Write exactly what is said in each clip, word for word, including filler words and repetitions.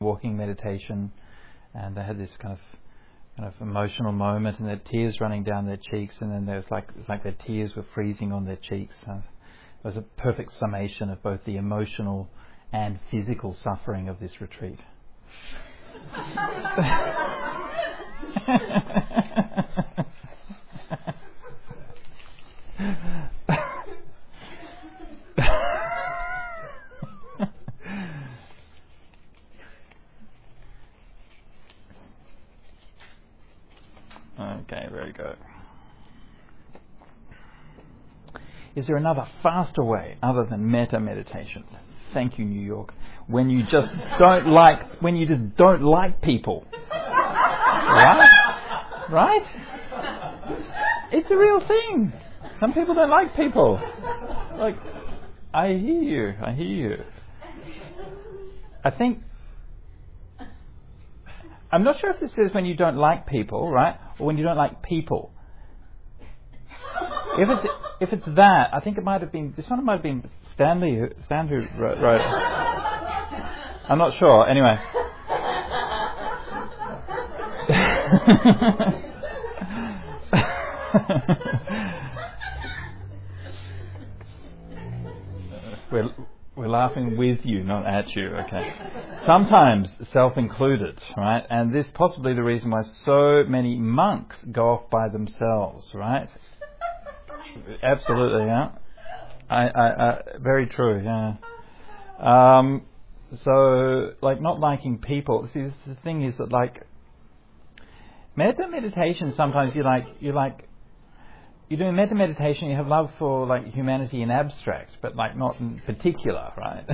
walking meditation, and they had this kind of kind of emotional moment, and their tears running down their cheeks, and then there was like it's like their tears were freezing on their cheeks. Uh, it was a perfect summation of both the emotional and physical suffering of this retreat. Okay, very good. Is there another faster way other than metta meditation? Thank you, New York. When you just don't like, when you just don't like people, right? Right? It's a real thing. Some people don't like people. Like, I hear you. I hear you. I think. I'm not sure if this is when you don't like people, right, or when you don't like people. If it's if it's that, I think it might have been this one. Might have been Stanley. Who, Stan who wrote, wrote. I'm not sure. Anyway. we're we're laughing with you, not at you. Okay. Sometimes self-included, right? And this possibly the reason why so many monks go off by themselves, right? Absolutely, yeah. I, I, I, very true, yeah. Um, so, like, not liking people. See, the thing is that, like, metta meditation. Sometimes you like, you like, you're doing metta meditation. You have love for like humanity in abstract, but like not in particular, right?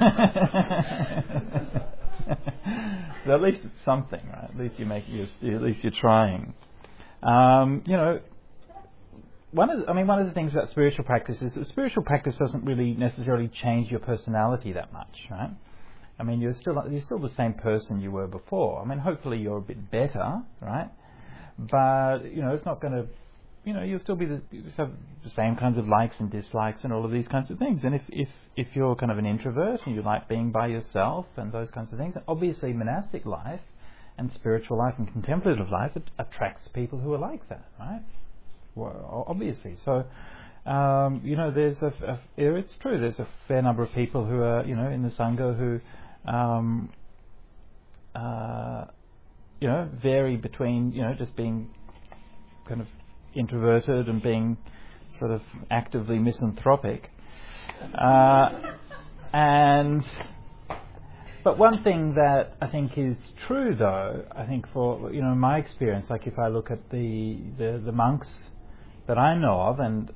So at least it's something, right? At least you make, you're, at least you're trying. Um, you know. One of, the, I mean, one of the things about spiritual practice is that spiritual practice doesn't really necessarily change your personality that much, right? I mean, you're still you're still the same person you were before. I mean, hopefully you're a bit better, right? But you know, it's not going to, you know, you'll still be the, you have the same kinds of likes and dislikes and all of these kinds of things. And if if if you're kind of an introvert and you like being by yourself and those kinds of things, obviously monastic life and spiritual life and contemplative life it attracts people who are like that, right? Well, obviously. So, um, you know, there's a, a, it's true, there's a fair number of people who are, you know, in the Sangha who, um, uh, you know, vary between, you know, just being kind of introverted and being sort of actively misanthropic. Uh, and, but one thing that I think is true though, I think for, you know, my experience, like if I look at the, the, the monks that I know of, and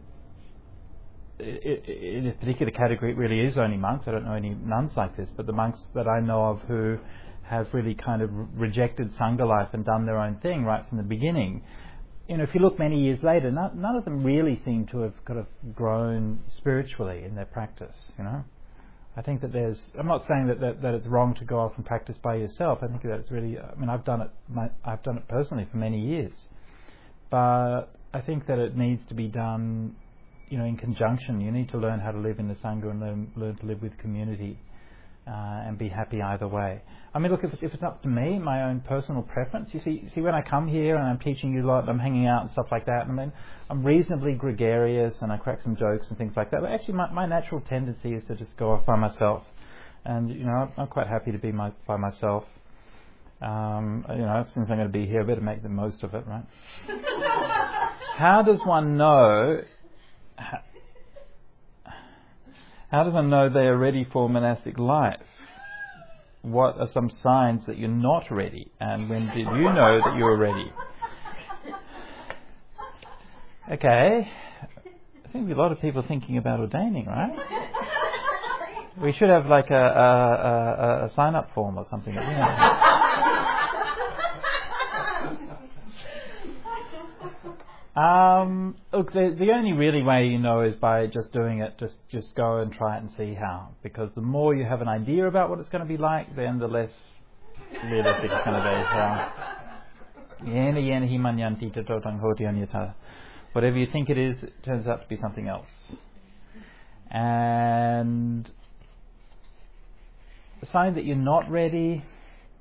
in a particular category it really is only monks, I don't know any nuns like this, but the monks that I know of who have really kind of rejected Sangha life and done their own thing right from the beginning, you know, if you look many years later, none, none of them really seem to have kind of grown spiritually in their practice, you know. I think that there's, I'm not saying that, that, that it's wrong to go off and practice by yourself. I think that it's really, I mean, I've done it, my, I've done it personally for many years. But I think that it needs to be done, you know, in conjunction. You need to learn how to live in the Sangha and learn, learn to live with community uh, and be happy either way. I mean, look, if it's, if it's up to me, my own personal preference, you see, see when I come here and I'm teaching you a lot, I'm hanging out and stuff like that, I mean, I'm reasonably gregarious and I crack some jokes and things like that, but actually my, my natural tendency is to just go off by myself. And, you know, I'm quite happy to be my, by myself. Um, you know, since I'm going to be here, I better make the most of it, right? How does one know, how, how does one know they are ready for monastic life? What are some signs that you're not ready? And when did you know that you were ready? Okay. I think a lot of people thinking about ordaining, right? We should have like a, a, a, a sign-up form or something. You know. Um, look, the, the only really way you know is by just doing it. Just just go and try it and see how. Because the more you have an idea about what it's going to be like, then the less realistic it's going to be. Whatever you think it is, it turns out to be something else. And the sign that you're not ready,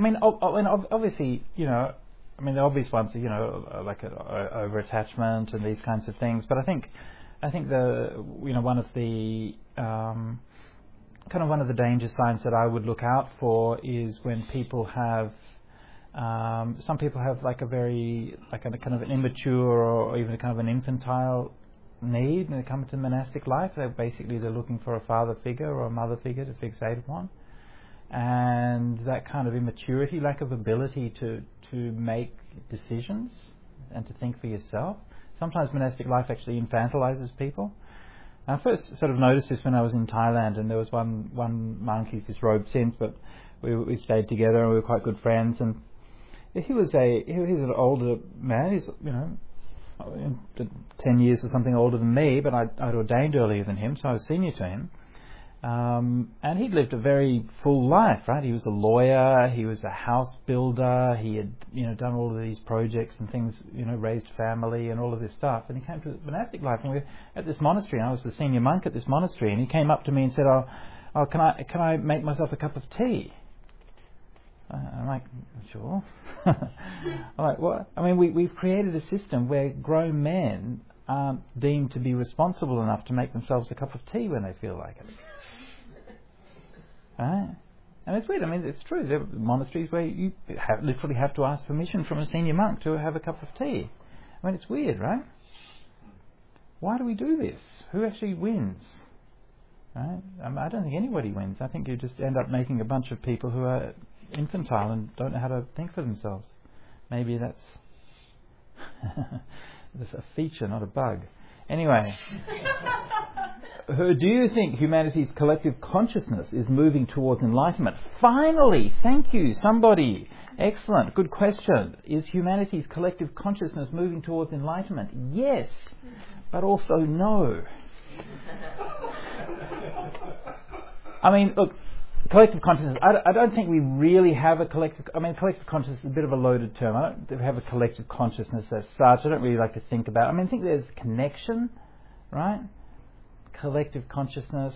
I mean, ob- I mean, ob- obviously, you know, I mean, the obvious ones are, you know, like a, over attachment and these kinds of things. But I think, I think the, you know, one of the um, kind of one of the danger signs that I would look out for is when people have, um, some people have like a very, like a kind of an immature or even a kind of an infantile need when they come into monastic life. They're basically they're looking for a father figure or a mother figure to fixate upon. And that kind of immaturity, lack of ability to, to make decisions and to think for yourself. Sometimes monastic life actually infantilizes people. I first sort of noticed this when I was in Thailand, and there was one, one monk, he's disrobed since, but we, we stayed together and we were quite good friends. And he was a he was an older man. He's, you know, ten years or something older than me, but I'd, I'd ordained earlier than him, so I was senior to him. Um, and he'd lived a very full life, right? He was a lawyer, he was a house builder, he had, you know, done all of these projects and things, you know, raised family and all of this stuff. And he came to monastic life, and we were at this monastery, and I was the senior monk at this monastery, and he came up to me and said, "Oh, oh, can I can I make myself a cup of tea?" Uh, I'm like, "Sure." I'm like, "What?" I mean, we we've created a system where grown men aren't deemed to be responsible enough to make themselves a cup of tea when they feel like it. Right? And it's weird. I mean, it's true. There are monasteries where you have, literally have to ask permission from a senior monk to have a cup of tea. I mean, it's weird, right? Why do we do this? Who actually wins? Right? I, mean, I don't think anybody wins. I think you just end up making a bunch of people who are infantile and don't know how to think for themselves. Maybe that's that's a feature, not a bug. Anyway. Do you think humanity's collective consciousness is moving towards enlightenment? Finally, thank you, somebody. Excellent, good question. Is humanity's collective consciousness moving towards enlightenment? Yes, but also no. I mean, look, collective consciousness, I, I don't think we really have a collective, I mean, collective consciousness is a bit of a loaded term. I don't have a collective consciousness as such. I don't really like to think about it. I mean, I think there's connection, right? Collective consciousness.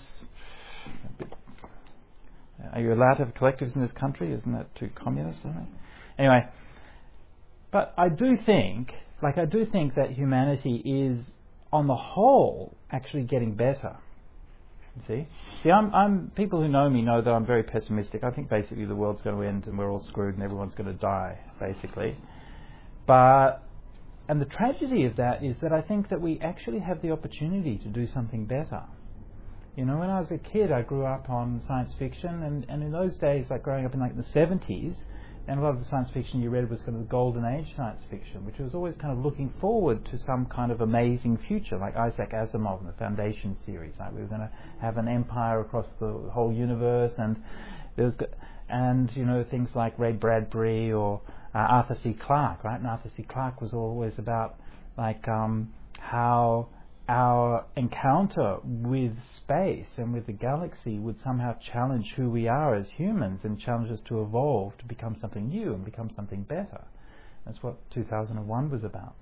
Are you allowed to have collectives in this country? Isn't that too communist? Isn't it? Anyway, but I do think, like I do think that humanity is, on the whole, actually getting better. You see, see, I'm, I'm. People who know me know that I'm very pessimistic. I think basically the world's going to end and we're all screwed and everyone's going to die, basically. But And the tragedy of that is that I think that we actually have the opportunity to do something better. You know, when I was a kid, I grew up on science fiction, and, and in those days, like growing up in like the seventies, and a lot of the science fiction you read was kind of the golden age science fiction, which was always kind of looking forward to some kind of amazing future, like Isaac Asimov and the Foundation series. Like we were going to have an empire across the whole universe, and there was, and you know, things like Ray Bradbury or Uh, Arthur C. Clarke, right? And Arthur C. Clarke was always about like um, how our encounter with space and with the galaxy would somehow challenge who we are as humans and challenge us to evolve to become something new and become something better. That's what two thousand one was about.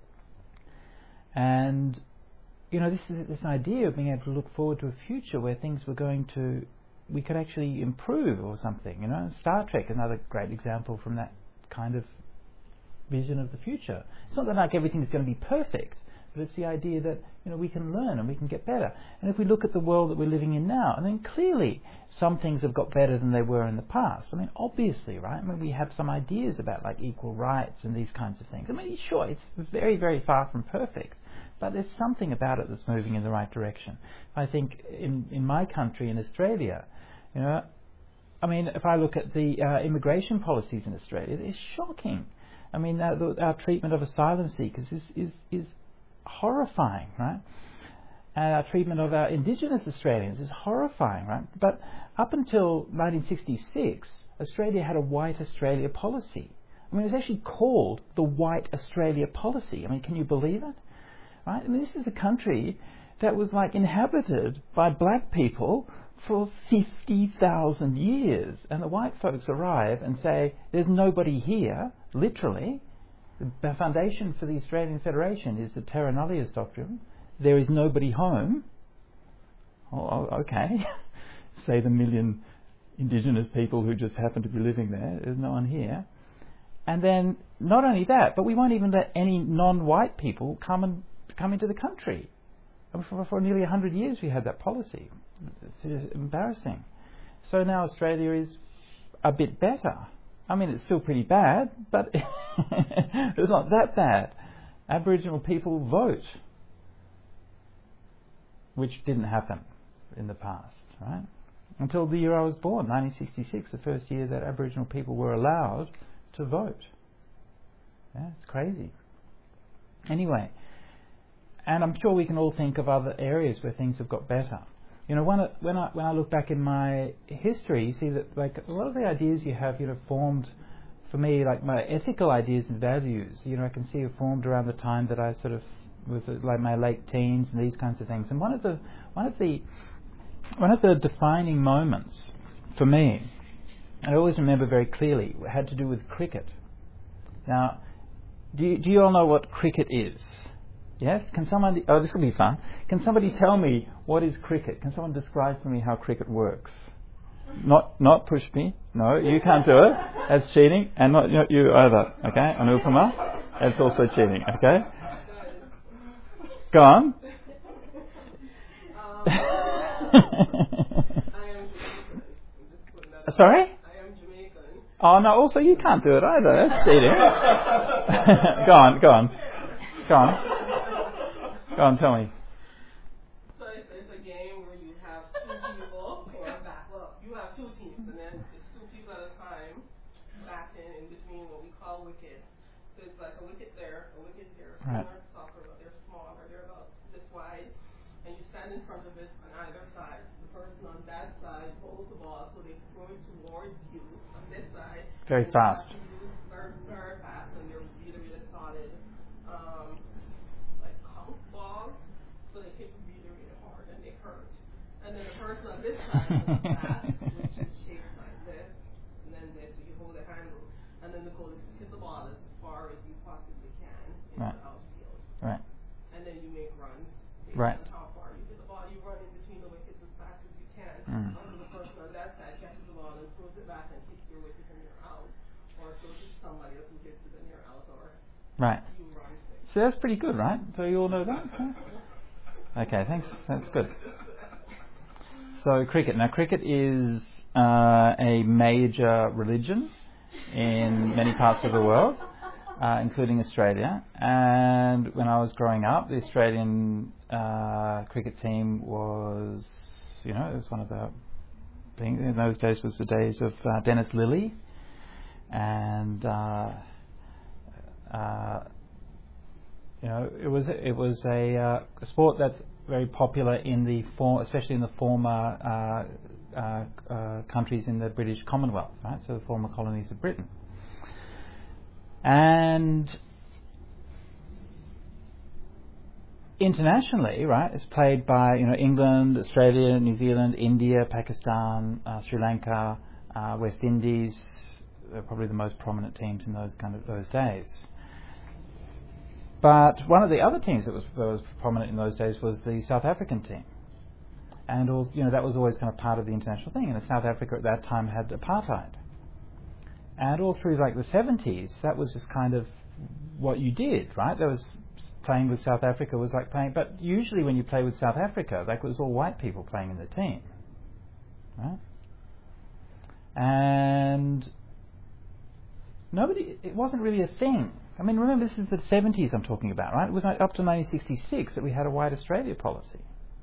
And you know, this is this idea of being able to look forward to a future where things were going to, we could actually improve or something. You know, Star Trek, another great example from that kind of vision of the future. It's not that like everything's going to be perfect, but it's the idea that, you know, we can learn and we can get better. And if we look at the world that we're living in now, I mean, clearly some things have got better than they were in the past. I mean, obviously, right? I mean, we have some ideas about like equal rights and these kinds of things. I mean, sure, it's very, very far from perfect, but there's something about it that's moving in the right direction. I think in, in my country, in Australia, you know, I mean, if I look at the uh, immigration policies in Australia, they're shocking. I mean, uh, the, our treatment of asylum seekers is, is, is horrifying, right? And our treatment of our Indigenous Australians is horrifying, right? But up until nineteen sixty-six, Australia had a White Australia policy. I mean, it was actually called the White Australia policy. I mean, can you believe it? Right? I mean, this is a country that was like inhabited by black people for fifty thousand years, and the white folks arrive and say, there's nobody here, literally. The foundation for the Australian Federation is the Terra Nullius doctrine. There is nobody home. Oh, okay. Say the million indigenous people who just happen to be living there. There's no one here. And then not only that, but we won't even let any non-white people come and come into the country. For, for nearly a hundred years we had that policy. It's embarrassing. So now Australia is a bit better. I mean, it's still pretty bad, but it's not that bad. Aboriginal people vote, which didn't happen in the past, right? Until the year I was born, nineteen sixty-six, the first year that Aboriginal people were allowed to vote. Yeah, it's crazy. Anyway, and I'm sure we can all think of other areas where things have got better. You know, when I, when I when I look back in my history, you see that like a lot of the ideas you have, you know, formed for me, like my ethical ideas and values. You know, I can see have formed around the time that I sort of was like my late teens and these kinds of things. And one of the one of the one of the defining moments for me, I always remember very clearly, had to do with cricket. Now, do you, do you all know what cricket is? Yes? Can someone... Oh, this will be fun. Can somebody tell me what is cricket? Can someone describe for me how cricket works? Not not push me. No, you can't do it. That's cheating. And not you, you either. Okay? Anupama? That's also cheating. Okay? Go on. Sorry? Oh, no, also you can't do it either. That's cheating. Go on, go on. Go on. Go on, tell me. So it's, it's a game where you have two people, or back, well, you have two teams, and then it's two people at a time, back in, in between what we call wickets. So it's like a wicket there, a wicket here, right. Similar to soccer, but they're smaller, they're about this wide, and you stand in front of it on either side. The person on that side holds the ball, so they throw it towards you on this side. Very fast. Very, very fast, and they're really, really solid. Um, like conch balls, so they hit really, really hard and they hurt. And then the person on this side is a bat, which is shaped like this, and then this, so you hold the handle. And then the goal is to hit the ball as far as you possibly can into right. the outfield. Right. And then you make runs. Right. How far you hit the ball, you run in between the wickets as fast as you can. Mm. Until the person on that side catches the ball and throws it back and kicks your wicket and you're out. Or throws it to somebody else who hits it and you're out. Or right. you run. So that's pretty good, right? So you all know that? Okay, thanks. That's good. So cricket. Now cricket is uh, a major religion in many parts of the world, uh, including Australia. And when I was growing up, the Australian uh, cricket team was, you know, it was one of the things. In those days was the days of uh, Dennis Lillee. And... Uh, uh, You know, it was it was a, uh, a sport that's very popular in the form, especially in the former uh, uh, uh, countries in the British Commonwealth, right? So the former colonies of Britain, and internationally, right? It's played by you know England, Australia, New Zealand, India, Pakistan, uh, Sri Lanka, uh, West Indies. They're probably the most prominent teams in those kind of those days. But one of the other teams that was, that was prominent in those days was the South African team. And all, you know, that was always kind of part of the international thing. And South Africa at that time had apartheid. And all through like the seventies, that was just kind of what you did, right? There was playing with South Africa was like playing, but usually when you play with South Africa, like it was all white people playing in the team, right? And nobody, it wasn't really a thing. I mean, remember, this is the seventies I'm talking about, right? It was up to nineteen sixty-six that we had a white Australia policy.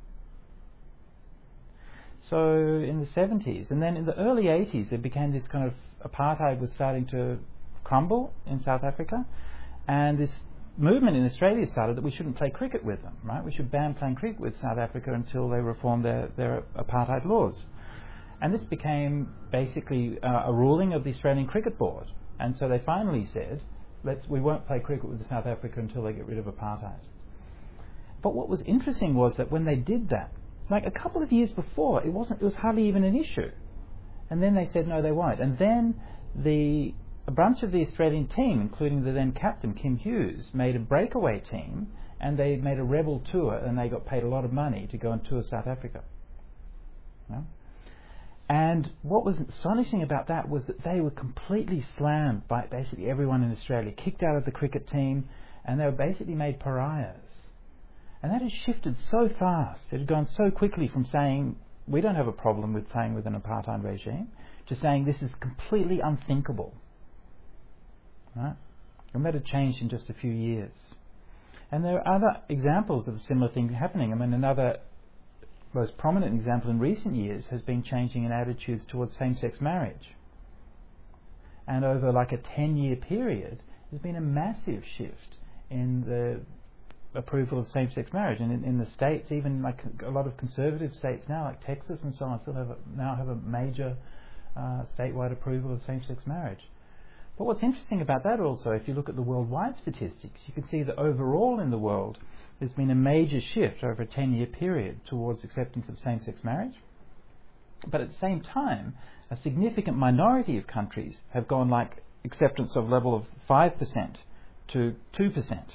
So in the seventies, and then in the early eighties, there became this kind of apartheid was starting to crumble in South Africa, and this movement in Australia started that we shouldn't play cricket with them, right? We should ban playing cricket with South Africa until they reformed their, their apartheid laws. And this became basically uh, a ruling of the Australian Cricket Board. And so they finally said, Let's, we won't play cricket with South Africa until they get rid of apartheid. But what was interesting was that when they did that, like a couple of years before, it wasn't. It was hardly even an issue. And then they said no, they won't. And then the a bunch of the Australian team, including the then captain Kim Hughes, made a breakaway team, and they made a rebel tour, and they got paid a lot of money to go and tour South Africa. You know? And what was astonishing about that was that they were completely slammed by basically everyone in Australia, kicked out of the cricket team, and they were basically made pariahs. And that has shifted so fast. It had gone so quickly from saying, we don't have a problem with playing with an apartheid regime, to saying this is completely unthinkable. Right? And that had changed in just a few years. And there are other examples of a similar thing happening. I mean, another most prominent example in recent years has been changing in attitudes towards same-sex marriage. And over like a ten-year period, there's been a massive shift in the approval of same-sex marriage. And in, in the States, even like a lot of conservative states now, like Texas and so on, still have a, now have a major uh, statewide approval of same-sex marriage. But what's interesting about that also, if you look at the worldwide statistics, you can see that overall in the world, there's been a major shift over a ten-year period towards acceptance of same-sex marriage. But at the same time, a significant minority of countries have gone like acceptance of level of five percent to two percent.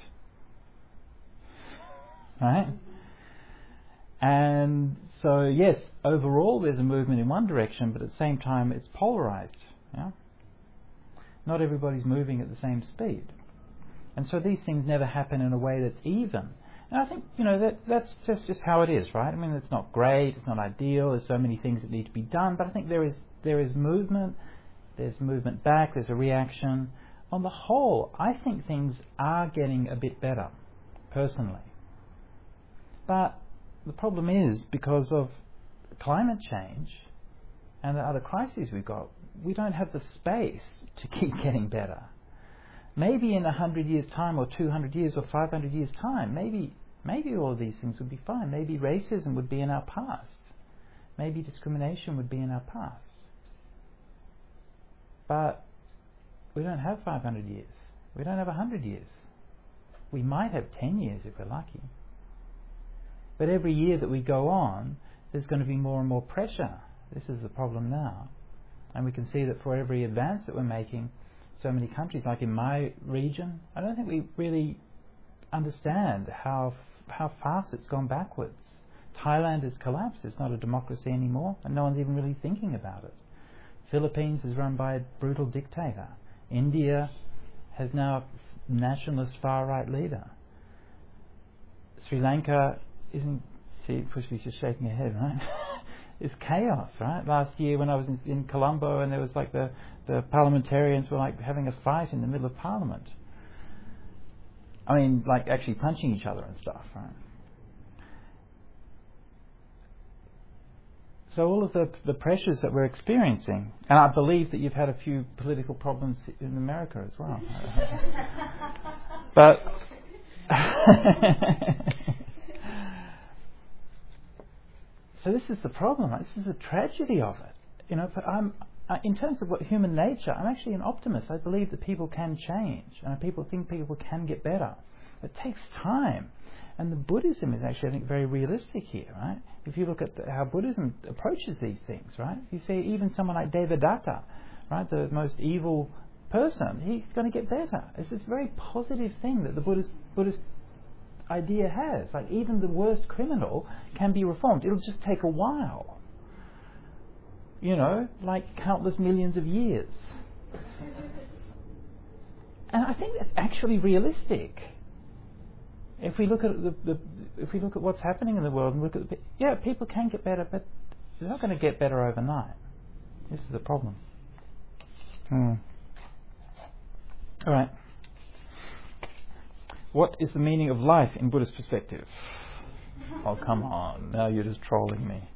Right? And so, yes, overall there's a movement in one direction, but at the same time it's polarized. Yeah? Not everybody's moving at the same speed. And so these things never happen in a way that's even. And I think, you know, that that's just, just how it is, right? I mean, it's not great, it's not ideal, there's so many things that need to be done, but I think there is there is movement, there's movement back, there's a reaction. On the whole, I think things are getting a bit better, personally. But the problem is, because of climate change and the other crises we've got, we don't have the space to keep getting better. Maybe in a hundred years' time, or two hundred years, or five hundred years' time, maybe maybe all of these things would be fine. Maybe racism would be in our past. Maybe discrimination would be in our past. But we don't have five hundred years. We don't have a hundred years. We might have ten years if we're lucky. But every year that we go on, there's going to be more and more pressure. This is the problem now. And we can see that for every advance that we're making, so many countries, like in my region, I don't think we really understand how how fast it's gone backwards. Thailand has collapsed. It's not a democracy anymore, and no one's even really thinking about it. Philippines is run by a brutal dictator. India has now a nationalist far-right leader. Sri Lanka isn't... See, Pushpi's just shaking her head, right? It's chaos, right? Last year when I was in, in Colombo, and there was like the, the parliamentarians were like having a fight in the middle of Parliament. I mean, like actually punching each other and stuff, right? So all of the the pressures that we're experiencing, and I believe that you've had a few political problems in America as well. But so this is the problem. Right? This is the tragedy of it. You know, but I'm uh, in terms of what human nature, I'm actually an optimist. I believe that people can change, and people think people can get better. It takes time, and the Buddhism is actually, I think, very realistic here. Right? If you look at the, how Buddhism approaches these things, right? You see, even someone like Devadatta, right, the most evil person, he's going to get better. It's this very positive thing that the Buddhist Buddhist idea has. Like, even the worst criminal can be reformed. It'll just take a while. You know, like countless millions of years. And I think that's actually realistic. If we look at the, the if we look at what's happening in the world and look at the, yeah, people can get better, but they're not going to get better overnight. This is the problem. Hmm. All right. What is the meaning of life in Buddhist perspective? Oh, come on. Now you're just trolling me.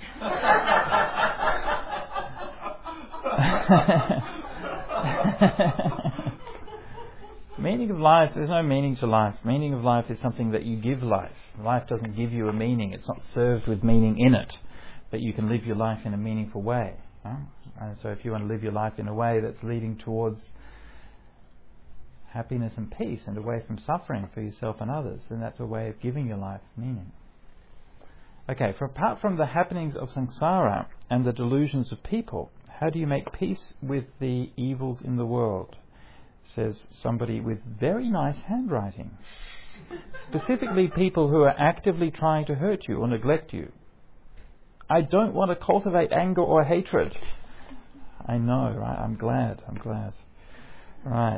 Meaning of life, there's no meaning to life. Meaning of life is something that you give life. Life doesn't give you a meaning. It's not served with meaning in it. But you can live your life in a meaningful way. Huh? And so if you want to live your life in a way that's leading towards happiness and peace and away from suffering for yourself and others, then that's a way of giving your life meaning. Okay, for apart from the happenings of samsara and the delusions of people, how do you make peace with the evils in the world? Says somebody with very nice handwriting. Specifically people who are actively trying to hurt you or neglect you. I don't want to cultivate anger or hatred. I know, right? I'm glad. I'm glad. Right.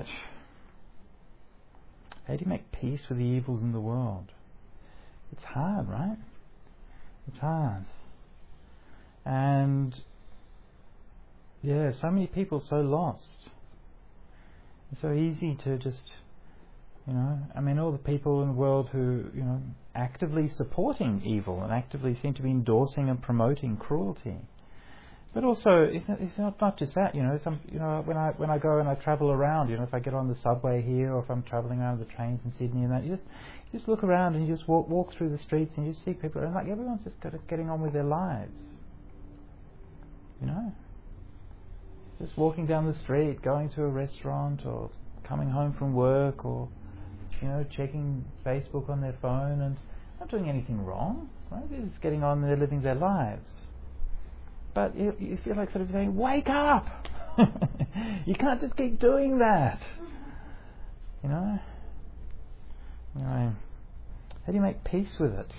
How do you make peace with the evils in the world? It's hard, right? It's hard. And yeah, so many people so lost. It's so easy to just, you know, I mean, all the people in the world who, you know, actively supporting evil and actively seem to be endorsing and promoting cruelty. But also, it's not, it's not, not just that, you know, some, you know, when I when I go and I travel around, you know, if I get on the subway here or if I'm travelling around the trains in Sydney and that, you just you just look around and you just walk walk through the streets and you see people, and like everyone's just got getting on with their lives. You know? Just walking down the street, going to a restaurant or coming home from work or, you know, checking Facebook on their phone and not doing anything wrong, right? They're just getting on and they're living their lives. But you, you feel like sort of saying, wake up! You can't just keep doing that. You know? Anyway, how do you make peace with it?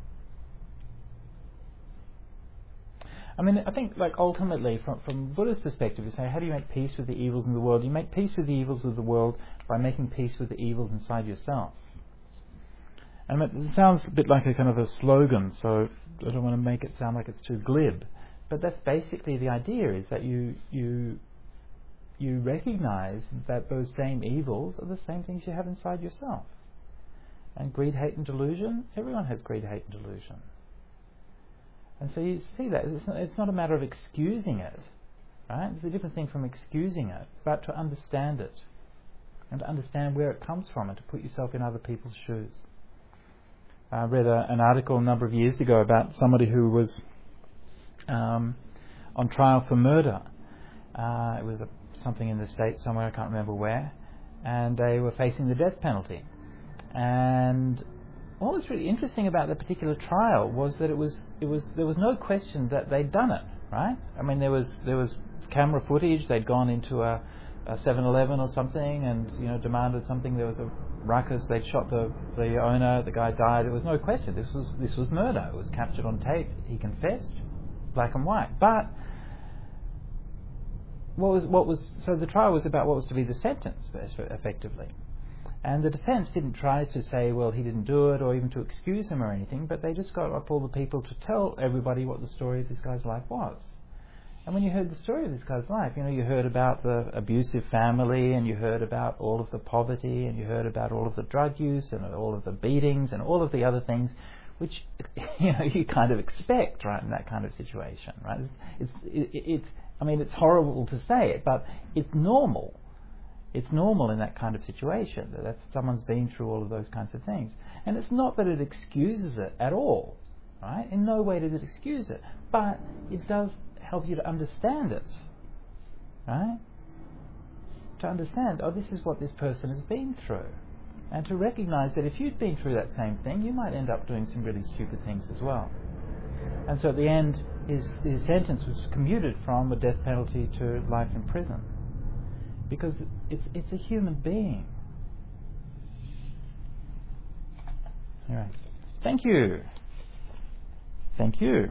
I mean, I think, like, ultimately, from from Buddha's perspective, you say, how do you make peace with the evils in the world? You make peace with the evils of the world by making peace with the evils inside yourself. And it sounds a bit like a kind of a slogan, so I don't want to make it sound like it's too glib. But that's basically the idea, is that you you you recognise that those same evils are the same things you have inside yourself. And greed, hate and delusion, everyone has greed, hate and delusion. And so you see that, it's not, it's not a matter of excusing it, right? It's a different thing from excusing it, but to understand it. And to understand where it comes from and to put yourself in other people's shoes. I read a, an article a number of years ago about somebody who was um, on trial for murder. Uh, it was a, something in the States somewhere, I can't remember where. And they were facing the death penalty. And what was really interesting about the particular trial was that it was it was there was no question that they'd done it, right? I mean, there was there was camera footage. They'd gone into a, a seven eleven or something, and you know demanded something. There was a ruckus. They'd shot the the owner. The guy died. There was no question. This was this was murder. It was captured on tape. He confessed, black and white. But what was what was so the trial was about what was to be the sentence, effectively. And the defence didn't try to say, well, he didn't do it, or even to excuse him or anything, but they just got up all the people to tell everybody what the story of this guy's life was. And when you heard the story of this guy's life, you know, you heard about the abusive family, and you heard about all of the poverty, and you heard about all of the drug use, and all of the beatings, and all of the other things, which, you know, you kind of expect, right, in that kind of situation, right? It's, it's, it, it's I mean, it's horrible to say it, but it's normal. It's normal in that kind of situation, that that's, someone's been through all of those kinds of things. And it's not that it excuses it at all, right? In no way does it excuse it. But it does help you to understand it, right? To understand, oh, this is what this person has been through. And to recognise that if you'd been through that same thing, you might end up doing some really stupid things as well. And so at the end, his, his sentence was commuted from a death penalty to life in prison. Because it's it's a human being. All right. Thank you. Thank you.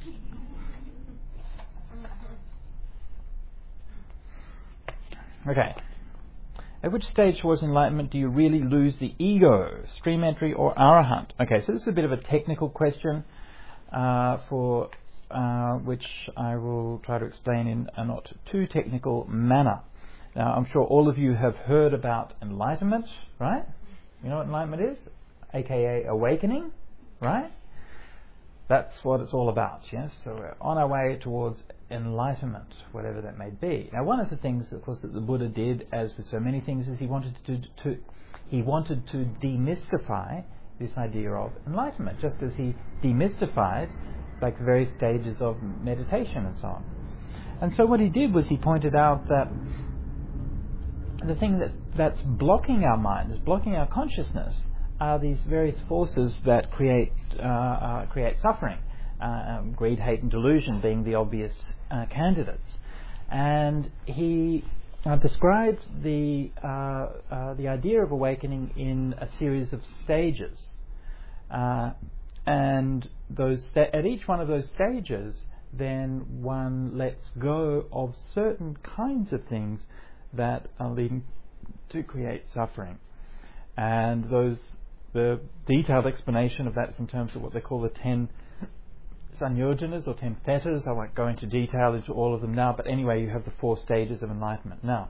Okay. At which stage towards enlightenment do you really lose the ego, stream entry or arahant? Okay, so this is a bit of a technical question uh, for uh, which I will try to explain in a not too technical manner. Now, I'm sure all of you have heard about enlightenment, right? You know what enlightenment is? A K A awakening, right? That's what it's all about, yes? So we're on our way towards enlightenment, whatever that may be. Now, one of the things, of course, that the Buddha did, as with so many things, is he wanted to, to he wanted to demystify this idea of enlightenment, just as he demystified, like, the various stages of meditation and so on. And so what he did was he pointed out that the thing that, that's blocking our mind, is blocking our consciousness, are these various forces that create uh, uh, create suffering. Uh, um, greed, hate and delusion being the obvious uh, candidates. And he uh, described the, uh, uh, the idea of awakening in a series of stages. Uh, and those sta- at each one of those stages, then one lets go of certain kinds of things that are leading to create suffering. And those, the detailed explanation of that is in terms of what they call the ten sanyojanas or ten fetters. I won't go into detail into all of them now, but anyway, you have the four stages of enlightenment. Now,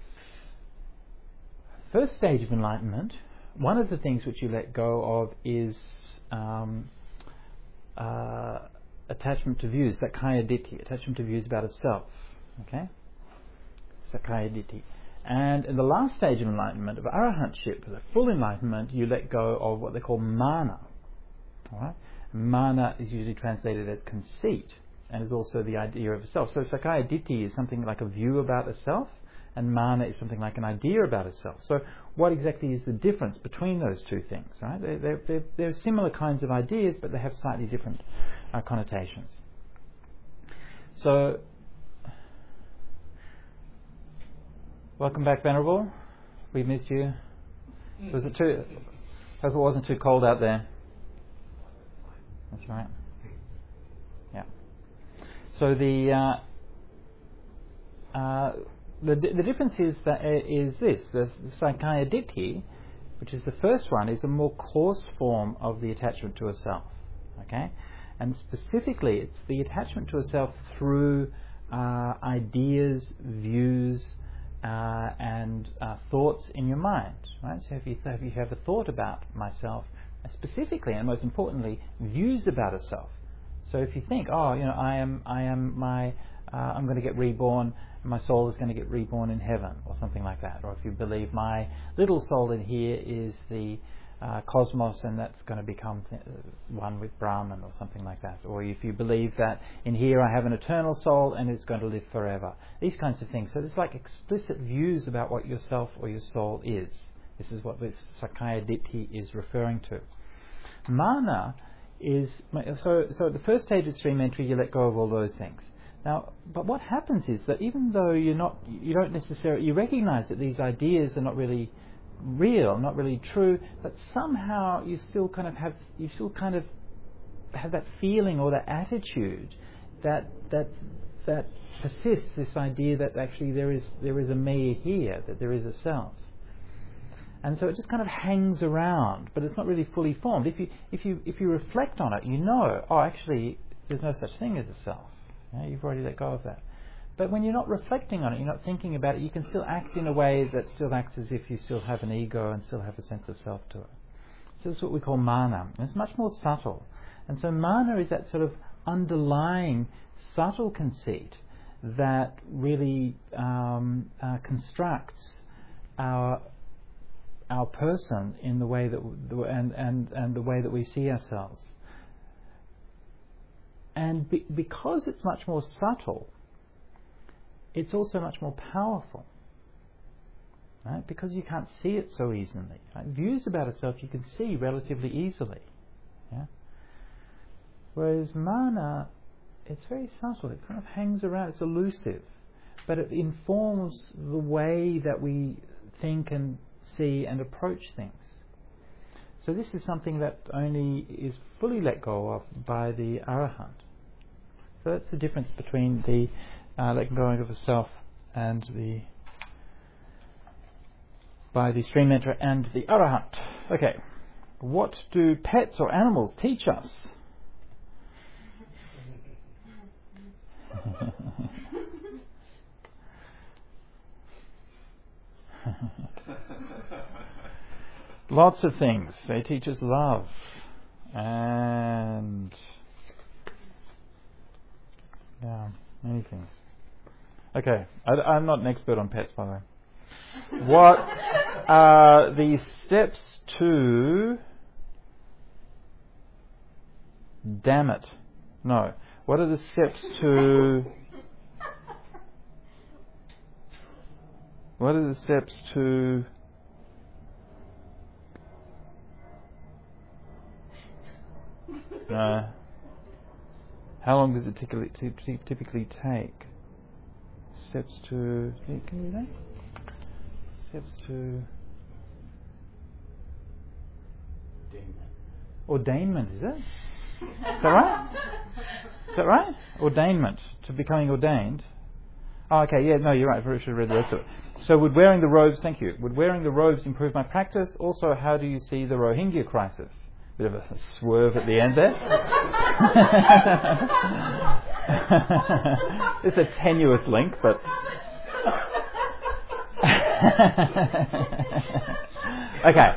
first stage of enlightenment, one of the things which you let go of is um, uh, attachment to views, Sakkaya Ditthi, attachment to views about itself. Okay? Sakkaya Ditthi. And in the last stage of enlightenment, of arahantship, the full enlightenment, you let go of what they call mana. Alright? Mana is usually translated as conceit, and is also the idea of a self. So Sakkaya Ditthi is something like a view about a self, and mana is something like an idea about a self. So what exactly is the difference between those two things? Right? They're, they're, they're, they're similar kinds of ideas, but they have slightly different uh, connotations. So, welcome back, Venerable. We missed you. Was it too? Hope it wasn't too cold out there. That's right. Yeah. So the uh, uh, the the difference is that uh, is this: the, the Sakkaya Ditthi, which is the first one, is a more coarse form of the attachment to a self. Okay, and specifically, it's the attachment to a self through uh, ideas, views, uh, and uh, thoughts in your mind. Right. So if you th- if you have a thought about myself, specifically and most importantly, views about a self. So if you think, oh, you know, I am, I am my, uh, I'm going to get reborn, and my soul is going to get reborn in heaven, or something like that. Or if you believe my little soul in here is the uh, cosmos, and that's going to become th- one with Brahman, or something like that. Or if you believe that in here I have an eternal soul and it's going to live forever. These kinds of things. So there's like explicit views about what yourself or your soul is. This is what this Sakkaya Ditthi is referring to. Mana is, so so at the first stage of stream entry, you let go of all those things. Now, but what happens is that even though you're not, you don't necessarily, you recognize that these ideas are not really real, not really true, but somehow you still kind of have, you still kind of have that feeling or that attitude that that that persists. This idea that actually there is there is a me here, that there is a self. And so it just kind of hangs around, but it's not really fully formed. If you if you if you reflect on it, you know, oh, actually, there's no such thing as a self. You know, you've already let go of that. But when you're not reflecting on it, you're not thinking about it, you can still act in a way that still acts as if you still have an ego and still have a sense of self to it. So that's what we call mana. And it's much more subtle. And so mana is that sort of underlying subtle conceit that really um, uh, constructs our our person in the way that and and and the way that we see ourselves. And be, because it's much more subtle, it's also much more powerful, right? Because you can't see it so easily. Right? Views about itself you can see relatively easily, yeah. Whereas mana, it's very subtle. It kind of hangs around. It's elusive, but it informs the way that we think and see and approach things. So this is something that only is fully let go of by the Arahant. So that's the difference between the uh, letting go of the self and the by the stream enterer and the Arahant. Okay, what do pets or animals teach us? Lots of things. They teach us love and yeah, many things. Okay, I, I'm not an expert on pets, by the way. What are the steps to? Damn it! No. What are the steps to? What are the steps to? No. How long does it typically, typically take? Steps to... Can you read that? Steps to... ordainment, is it? Is that right? Is that right? Ordainment, to becoming ordained. Oh, okay, yeah, no, you're right. I should have read the rest of it. So would wearing the robes, thank you, would wearing the robes improve my practice? Also, how do you see the Rohingya crisis? Bit of a swerve at the end there. It's a tenuous link, but... okay.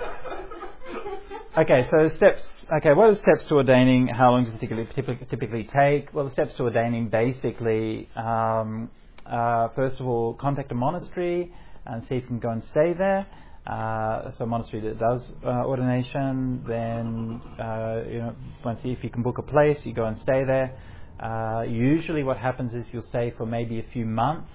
Okay, so steps. Okay, what are the steps to ordaining? How long does it typically, typically take? Well, the steps to ordaining basically, um, uh, first of all, contact a monastery and see if you can go and stay there. Uh, so a monastery that does uh, ordination, then uh, you know, once you, if you can book a place, you go and stay there. Uh, usually, what happens is you'll stay for maybe a few months.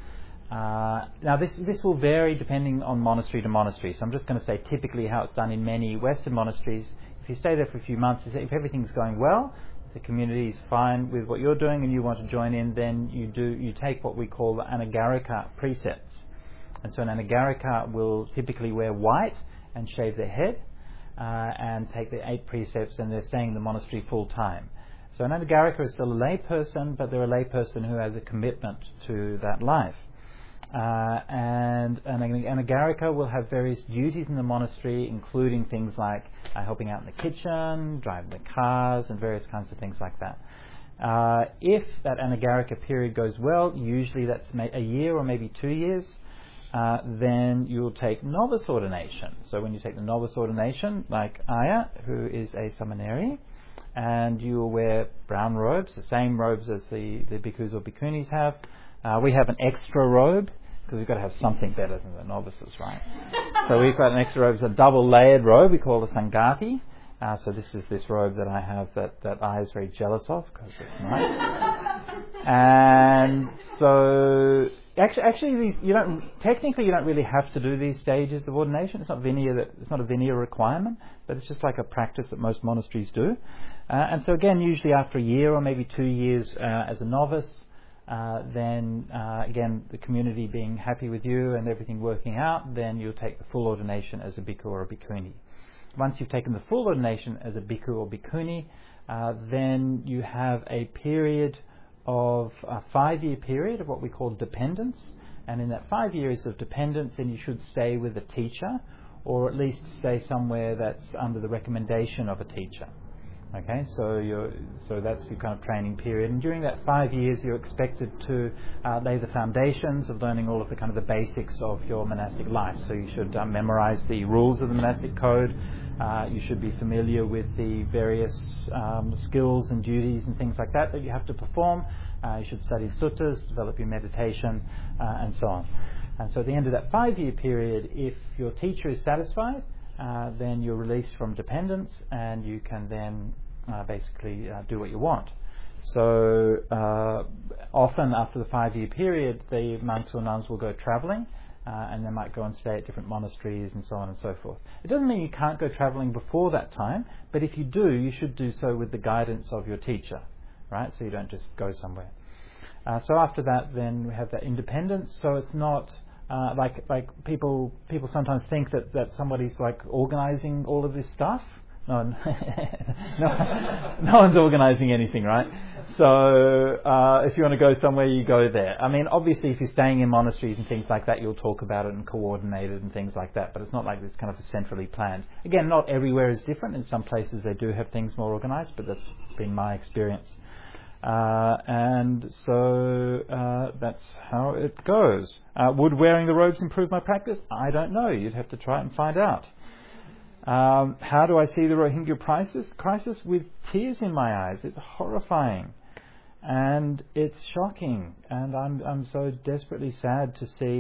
Uh, now this this will vary depending on monastery to monastery. So I'm just going to say typically how it's done in many Western monasteries. If you stay there for a few months, if everything's going well, the community is fine with what you're doing, and you want to join in, then you do you take what we call the Anagarika precepts. And so an Anagarika will typically wear white and shave their head uh, and take the eight precepts, and they're staying in the monastery full time. So an Anagarika is still a lay person, but they're a lay person who has a commitment to that life. Uh, and an Anagarika will have various duties in the monastery, including things like uh, helping out in the kitchen, driving the cars, and various kinds of things like that. Uh, if that Anagarika period goes well, usually that's a year or maybe two years, uh, then you'll take novice ordination. So when you take the novice ordination, like Aya, who is a seminary, and you will wear brown robes, the same robes as the, the bhikkhus or bhikkhunis have. Uh, we have an extra robe, because we've got to have something better than the novices, right? So we've got an extra robe, it's a double layered robe, we call it a Sangati. Uh, so this is this robe that I have that, that I is very jealous of, because it's nice. And so, actually, actually these, you don't, technically you don't really have to do these stages of ordination. It's not Vinaya, that, it's not a Vinaya requirement, but it's just like a practice that most monasteries do. Uh, and so again, usually after a year or maybe two years uh, as a novice, Uh, then uh, again, the community being happy with you and everything working out, then you'll take the full ordination as a bhikkhu or a bhikkhuni. Once you've taken the full ordination as a bhikkhu or bhikkhuni, uh, then you have a period of a five-year period of what we call dependence. And in that five years of dependence, then you should stay with a teacher, or at least stay somewhere that's under the recommendation of a teacher. Okay, so you're, so that's your kind of training period, and during that five years, you're expected to uh, lay the foundations of learning all of the kind of the basics of your monastic life. So you should uh, memorize the rules of the monastic code. Uh, you should be familiar with the various um, skills and duties and things like that that you have to perform. Uh, you should study suttas, develop your meditation, uh, and so on. And so at the end of that five-year period, if your teacher is satisfied, uh, then you're released from dependence, and you can then Uh, basically uh, do what you want. So uh, often after the five-year period, the monks or nuns will go travelling, uh, and they might go and stay at different monasteries and so on and so forth. It doesn't mean you can't go travelling before that time, but if you do, you should do so with the guidance of your teacher, right? So you don't just go somewhere. Uh, so after that, then we have that independence. So it's not uh, like like people people sometimes think that that somebody's like organising all of this stuff. No, no, no one's organising anything, right? So uh, if you want to go somewhere, you go there. I mean, obviously, if you're staying in monasteries and things like that, you'll talk about it and coordinate it and things like that. But it's not like it's kind of centrally planned. Again, not everywhere is different. In some places, they do have things more organised, but that's been my experience. Uh, and so uh, that's how it goes. Uh, would wearing the robes improve my practice? I don't know. You'd have to try it and find out. Um, how do I see the Rohingya crisis? Crisis with tears in my eyes. It's horrifying, and it's shocking, and I'm I'm so desperately sad to see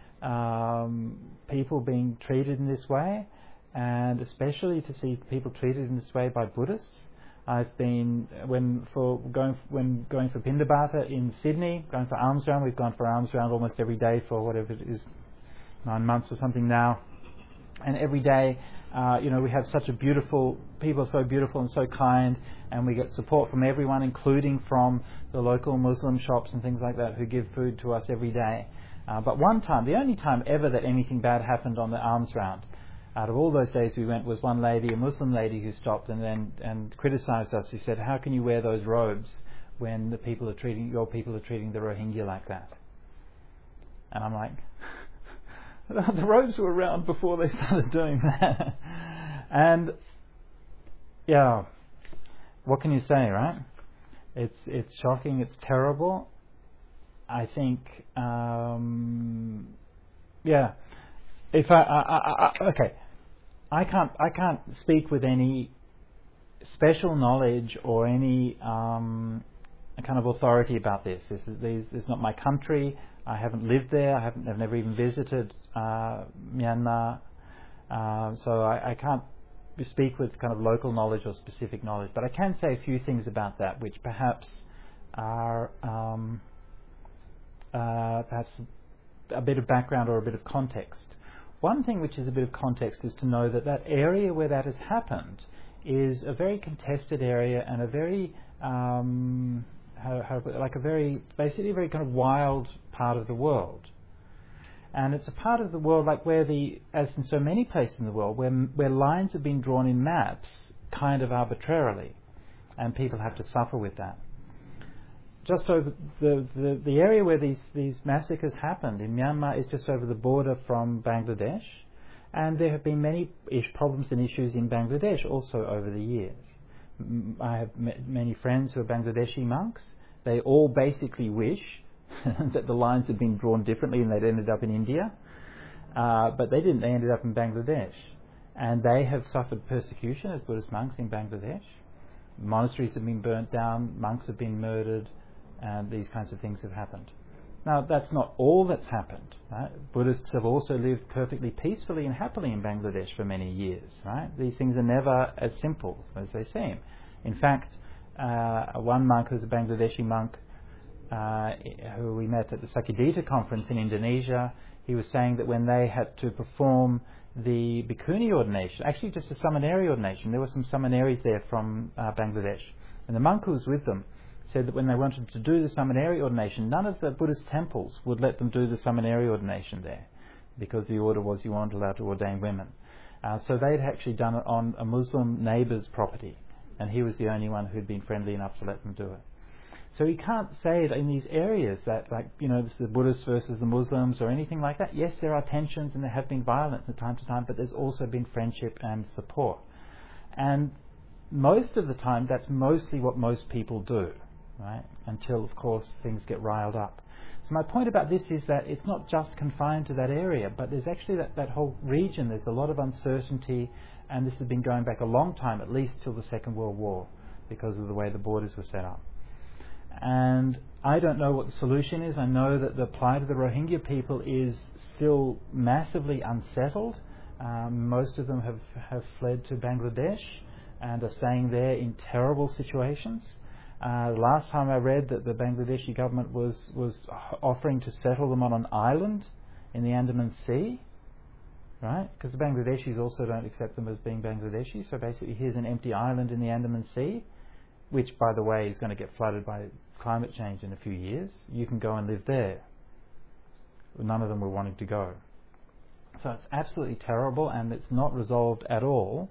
um, people being treated in this way, and especially to see people treated in this way by Buddhists. I've been when for going when going for Pindabata in Sydney, going for alms round. We've gone for alms round almost every day for whatever it is, nine months or something now, and every day. Uh, you know, we have such a beautiful, people are so beautiful and so kind, and we get support from everyone, including from the local Muslim shops and things like that, who give food to us every day. Uh, but one time, the only time ever that anything bad happened on the alms round, out of all those days we went was one lady, a Muslim lady, who stopped and then and criticised us. She said, "How can you wear those robes when the people are treating your people are treating the Rohingya like that?" And I'm like, the robes were around before they started doing that. And yeah, what can you say, right? It's it's shocking. It's terrible. I think, um, yeah. If I, I, I, I okay, I can't I can't speak with any special knowledge or any um, kind of authority about this. This is this is not my country. I haven't lived there. I haven't. I've never even visited uh, Myanmar, uh, so I, I can't speak with kind of local knowledge or specific knowledge. But I can say a few things about that, which perhaps are um, uh, perhaps a bit of background or a bit of context. One thing which is a bit of context is to know that that area where that has happened is a very contested area and a very um, how, how, like a very basically a very kind of wild part of the world. And it's a part of the world like where the, as in so many places in the world, where where lines have been drawn in maps kind of arbitrarily, and people have to suffer with that. Just over the, the, the area where these, these massacres happened in Myanmar is just over the border from Bangladesh, and there have been many ish problems and issues in Bangladesh also over the years. M- I have met many friends who are Bangladeshi monks. They all basically wish that the lines had been drawn differently and they'd ended up in India, uh, but they didn't. They ended up in Bangladesh, and they have suffered persecution as Buddhist monks in Bangladesh. Monasteries have been burnt down, monks have been murdered, and these kinds of things have happened. Now, that's not all that's happened. Right? Buddhists have also lived perfectly peacefully and happily in Bangladesh for many years. Right? These things are never as simple as they seem. In fact, uh, one monk who's a Bangladeshi monk, uh, who we met at the Sakadita conference in Indonesia, he was saying that when they had to perform the bhikkhuni ordination, actually just a samaneri ordination, there were some samaneris there from uh, Bangladesh, and the monk who was with them said that when they wanted to do the samaneri ordination, none of the Buddhist temples would let them do the samaneri ordination there, because the order was you weren't allowed to ordain women. Uh, so they'd actually done it on a Muslim neighbour's property, and he was the only one who'd been friendly enough to let them do it. So you can't say that in these areas that, like, you know, this is the Buddhists versus the Muslims or anything like that. Yes, there are tensions and there have been violence from time to time, but there's also been friendship and support. And most of the time, that's mostly what most people do. Right? Until, of course, things get riled up. So my point about this is that it's not just confined to that area, but there's actually that, that whole region, there's a lot of uncertainty, and this has been going back a long time, at least till the Second World War, because of the way the borders were set up. And I don't know what the solution is. I know that the plight of the Rohingya people is still massively unsettled. Um, most of them have, have fled to Bangladesh and are staying there in terrible situations. Uh, last time I read that the Bangladeshi government was, was offering to settle them on an island in the Andaman Sea, right? Because the Bangladeshis also don't accept them as being Bangladeshi. So basically here's an empty island in the Andaman Sea, which, by the way, is going to get flooded by climate change in a few years. You can go and live there. None of them were wanting to go. So it's absolutely terrible, and it's not resolved at all.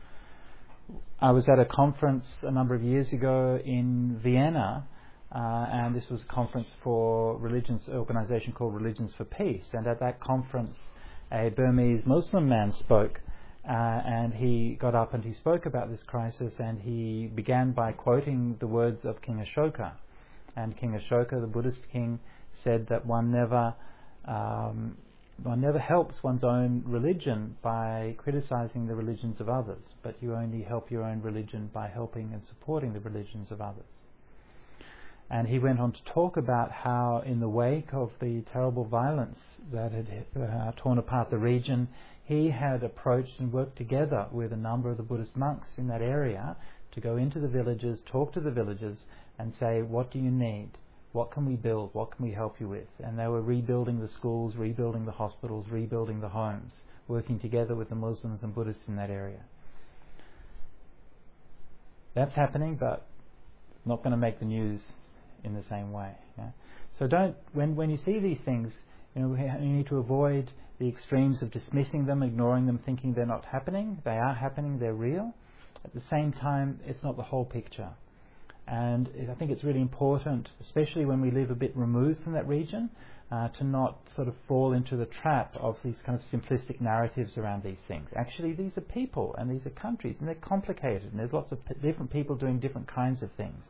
I was at a conference a number of years ago in Vienna, uh, and this was a conference for religions, an organisation called Religions for Peace. And at that conference, a Burmese Muslim man spoke, uh, and he got up and he spoke about this crisis, and he began by quoting the words of King Ashoka. And King Ashoka, the Buddhist king, said that one never um, one never helps one's own religion by criticizing the religions of others, but you only help your own religion by helping and supporting the religions of others. And he went on to talk about how, in the wake of the terrible violence that had uh, torn apart the region, he had approached and worked together with a number of the Buddhist monks in that area to go into the villages, talk to the villagers, and say, what do you need? What can we build? What can we help you with? And they were rebuilding the schools, rebuilding the hospitals, rebuilding the homes, working together with the Muslims and Buddhists in that area. That's happening, but not going to make the news in the same way. Yeah? So don't, when, when you see these things, You know, we, ha- we need to avoid the extremes of dismissing them, ignoring them, thinking they're not happening. They are happening, they're real. At the same time, it's not the whole picture. And I think it's really important, especially when we live a bit removed from that region, uh, to not sort of fall into the trap of these kind of simplistic narratives around these things. Actually, these are people and these are countries, and they're complicated, and there's lots of p- different people doing different kinds of things.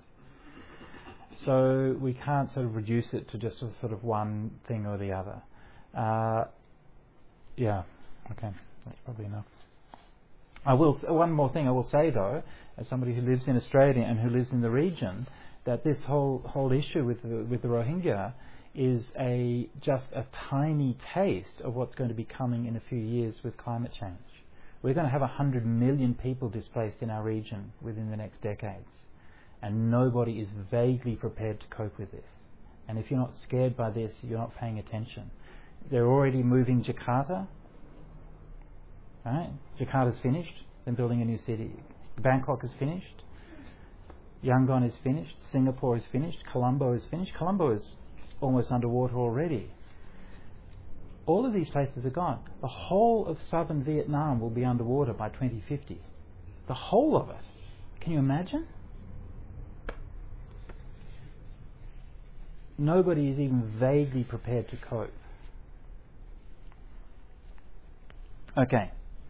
So we can't sort of reduce it to just a sort of one thing or the other. Uh, yeah, okay, that's probably enough. I will. One more thing I will say, though, as somebody who lives in Australia and who lives in the region, that this whole whole issue with the, with the Rohingya is a just a tiny taste of what's going to be coming in a few years with climate change. We're going to have a hundred million people displaced in our region within the next decades, and nobody is vaguely prepared to cope with this. And if you're not scared by this, you're not paying attention. They're already moving Jakarta. Right? Jakarta's finished. They're building a new city. Bangkok is finished. Yangon is finished. Singapore is finished. Colombo is finished. Colombo is almost underwater already. All of these places are gone. The whole of southern Vietnam will be underwater by twenty fifty. The whole of it. Can you imagine? Nobody is even vaguely prepared to cope. Okay.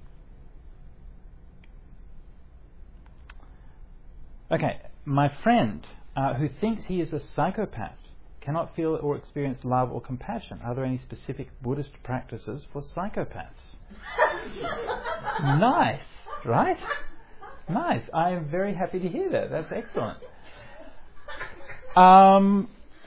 Okay, my friend uh, who thinks he is a psychopath cannot feel or experience love or compassion. Are there any specific Buddhist practices for psychopaths? Nice, right? Nice. I am very happy to hear that. That's excellent. Um,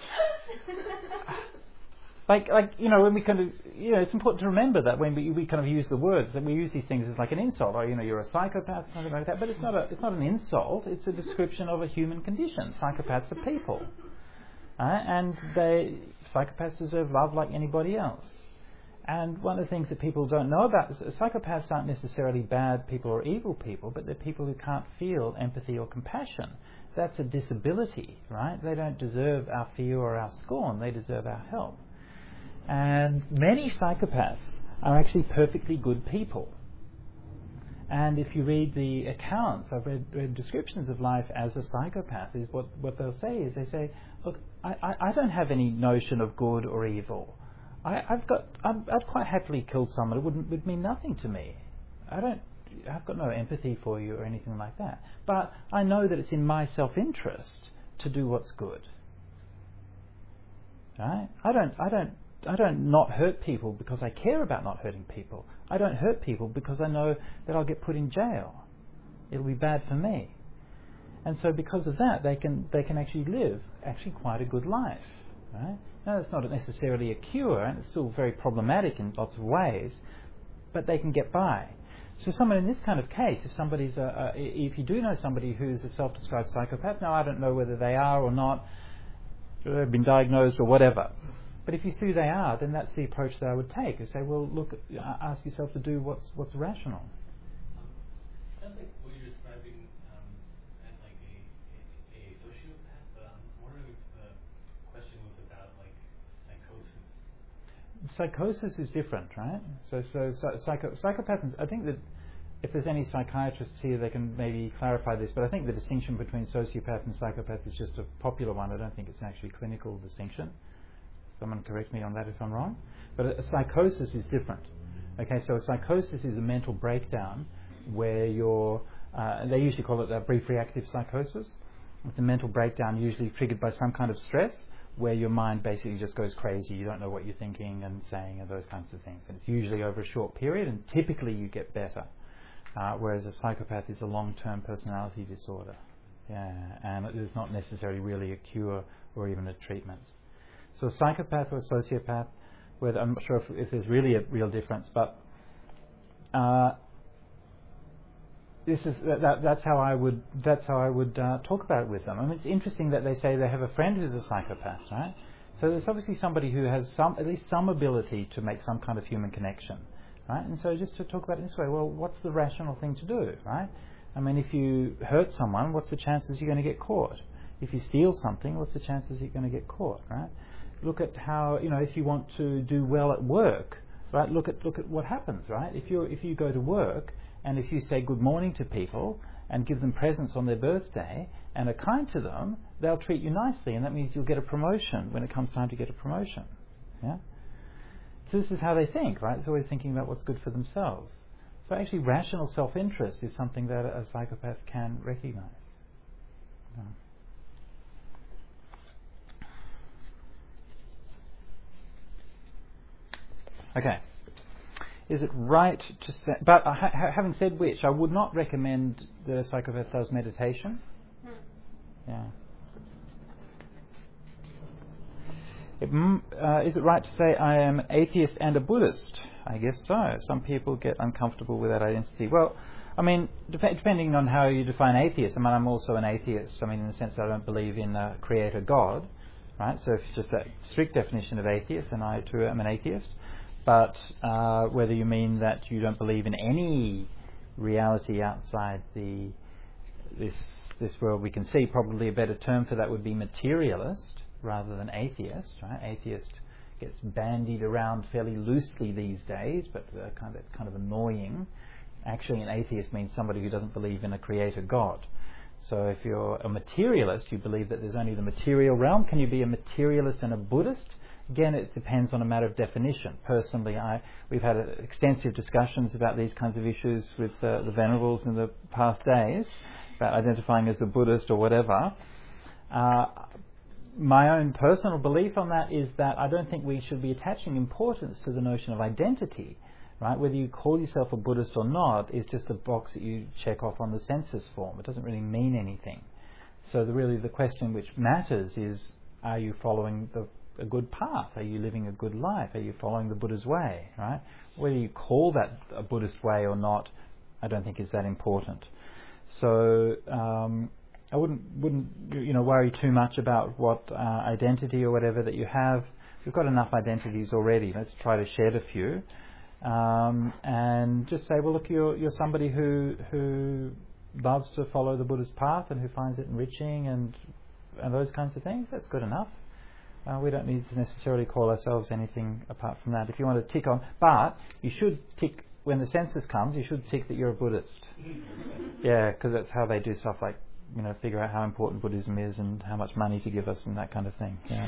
like, like you know, when we kind of, you know, it's important to remember that when we, we kind of use the words, that we use these things as like an insult, or you know, you're a psychopath, something like that. But it's not a, it's not an insult. It's a description of a human condition. Psychopaths are people, uh, and they psychopaths deserve love like anybody else. And one of the things that people don't know about is psychopaths aren't necessarily bad people or evil people, but they're people who can't feel empathy or compassion. That's a disability, right? They don't deserve our fear or our scorn. They deserve our help. And many psychopaths are actually perfectly good people. And if you read the accounts, I've read, read descriptions of life as a psychopath, is what, what they'll say is they say, look, I, I, I don't have any notion of good or evil. I, I've got, I'm, I'd quite happily kill someone. It wouldn't would mean nothing to me. I don't, I've got no empathy for you or anything like that. But I know that it's in my self-interest to do what's good. Right? I don't, I don't. I don't not hurt people because I care about not hurting people. I don't hurt people because I know that I'll get put in jail. It'll be bad for me. And so because of that, they can they can actually live actually quite a good life. Right? Now, that's not necessarily a cure, and it's still very problematic in lots of ways, but they can get by. So someone in this kind of case, if somebody's a, a, if you do know somebody who's a self-described psychopath, now I don't know whether they are or not, they've been diagnosed or whatever. But if you see they are, then that's the approach that I would take. Is say, well, look, ask yourself to do what's what's rational. Um, sounds like what you're describing um, as like a, a, a sociopath, but I'm wondering if the question was about like psychosis. Psychosis is different, right? So, so, so psycho, psychopaths. I think that if there's any psychiatrists here, they can maybe clarify this. But I think the distinction between sociopath and psychopath is just a popular one. I don't think it's an actually clinical distinction. Someone correct me on that if I'm wrong. But a, a psychosis is different. Okay, so a psychosis is a mental breakdown where you're, uh, they usually call it a brief reactive psychosis. It's a mental breakdown usually triggered by some kind of stress where your mind basically just goes crazy. You don't know what you're thinking and saying and those kinds of things. And it's usually over a short period, and typically you get better. Uh, whereas a psychopath is a long-term personality disorder. Yeah, and it is not necessarily really a cure or even a treatment. So a psychopath or a sociopath, whether, I'm not sure if, if there's really a real difference, but uh, this is that, that, that's how I would that's how I would uh, talk about it with them. I mean, it's interesting that they say they have a friend who's a psychopath, right? So there's obviously somebody who has some at least some ability to make some kind of human connection, right? And so just to talk about it this way, well, what's the rational thing to do, right? I mean, if you hurt someone, what's the chances you're going to get caught? If you steal something, what's the chances you're going to get caught, right? look at how, you know, if you want to do well at work, right? Look at look at what happens, right? If you if you go to work and if you say good morning to people and give them presents on their birthday and are kind to them, they'll treat you nicely, and that means you'll get a promotion when it comes time to get a promotion. Yeah. So this is how they think, right? It's always thinking about what's good for themselves. So actually, rational self-interest is something that a psychopath can recognize. Yeah. Okay. Is it right to say... But ha- having said which, I would not recommend the psychopath does meditation. Hmm. Yeah. It, uh, is it right to say I am an atheist and a Buddhist? I guess so. Some people get uncomfortable with that identity. Well, I mean, dep- depending on how you define atheist, I mean, I'm also an atheist. I mean, in the sense that I don't believe in a creator God, right? So if it's just that strict definition of atheist, then I too am an atheist. But uh, whether you mean that you don't believe in any reality outside the this this world we can see, probably a better term for that would be materialist rather than atheist. Right? Atheist gets bandied around fairly loosely these days, but uh, kind of kind of annoying. Actually, an atheist means somebody who doesn't believe in a creator God. So if you're a materialist, you believe that there's only the material realm. Can you be a materialist and a Buddhist? Again, it depends on a matter of definition. Personally, I we've had uh, extensive discussions about these kinds of issues with uh, the Venerables in the past days, about identifying as a Buddhist or whatever. Uh, my own personal belief on that is that I don't think we should be attaching importance to the notion of identity. Right? Whether you call yourself a Buddhist or not is just a box that you check off on the census form. It doesn't really mean anything. So the, really the question which matters is, are you following the a good path? Are you living a good life? Are you following the Buddha's way? Right? Whether you call that a Buddhist way or not, I don't think is that important. So um, I wouldn't wouldn't you know worry too much about what uh, identity or whatever that you have. We've got enough identities already. Let's try to shed a few, um, and just say, well, look, you're you're somebody who who loves to follow the Buddha's path and who finds it enriching and and those kinds of things. That's good enough. Uh, we don't need to necessarily call ourselves anything apart from that. If you want to tick on, but you should tick, when the census comes, you should tick that you're a Buddhist. Yeah, because that's how they do stuff like, you know, figure out how important Buddhism is and how much money to give us and that kind of thing. Yeah.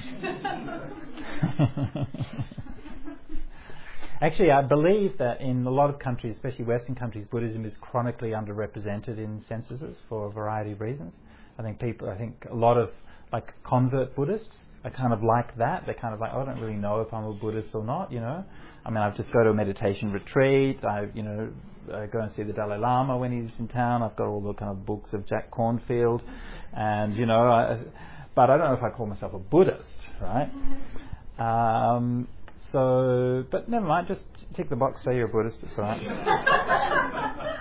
Actually, I believe that in a lot of countries, especially Western countries, Buddhism is chronically underrepresented in censuses for a variety of reasons. I think people, I think a lot of like convert Buddhists are kind of like that. They're kind of like, oh, I don't really know if I'm a Buddhist or not, you know. I mean, I've just go to a meditation retreat. I, you know, I go and see the Dalai Lama when he's in town. I've got all the kind of books of Jack Cornfield, and you know, I, but I don't know if I call myself a Buddhist, right? Um, so, but never mind. Just tick the box. Say you're a Buddhist. It's all right.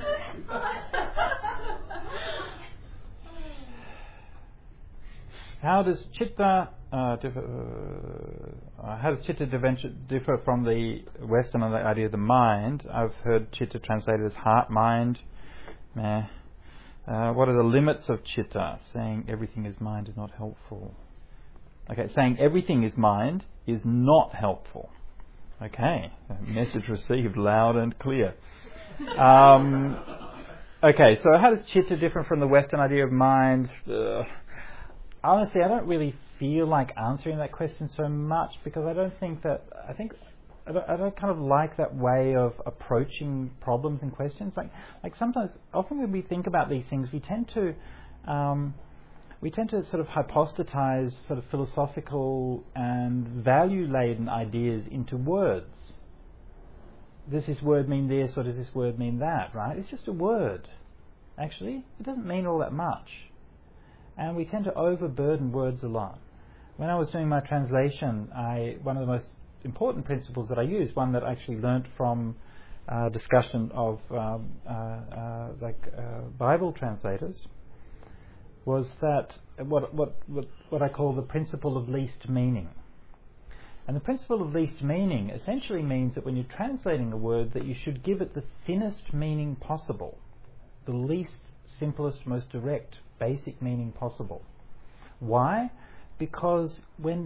How does chitta uh, differ? Uh, how does chitta differ from the Western idea of the mind? I've heard chitta translated as heart, mind. Meh. Uh, what are the limits of chitta? Saying everything is mind is not helpful. Okay, saying everything is mind is not helpful. Okay, message received loud and clear. Um, okay, so how does chitta differ from the Western idea of mind? Uh, Honestly, I don't really feel like answering that question so much because I don't think that I think I don't, I don't kind of like that way of approaching problems and questions. Like, like sometimes, often when we think about these things, we tend to um, we tend to sort of hypostatize sort of philosophical and value-laden ideas into words. Does this word mean this, or does this word mean that? Right? It's just a word. Actually, it doesn't mean all that much. And we tend to overburden words a lot. When I was doing my translation, I, one of the most important principles that I used, one that I actually learnt from uh, discussion of um, uh, uh, like uh, Bible translators, was that what, what what what I call the principle of least meaning. And the principle of least meaning essentially means that when you're translating a word, that you should give it the thinnest meaning possible, the least, simplest, most direct, basic meaning possible. Why? Because when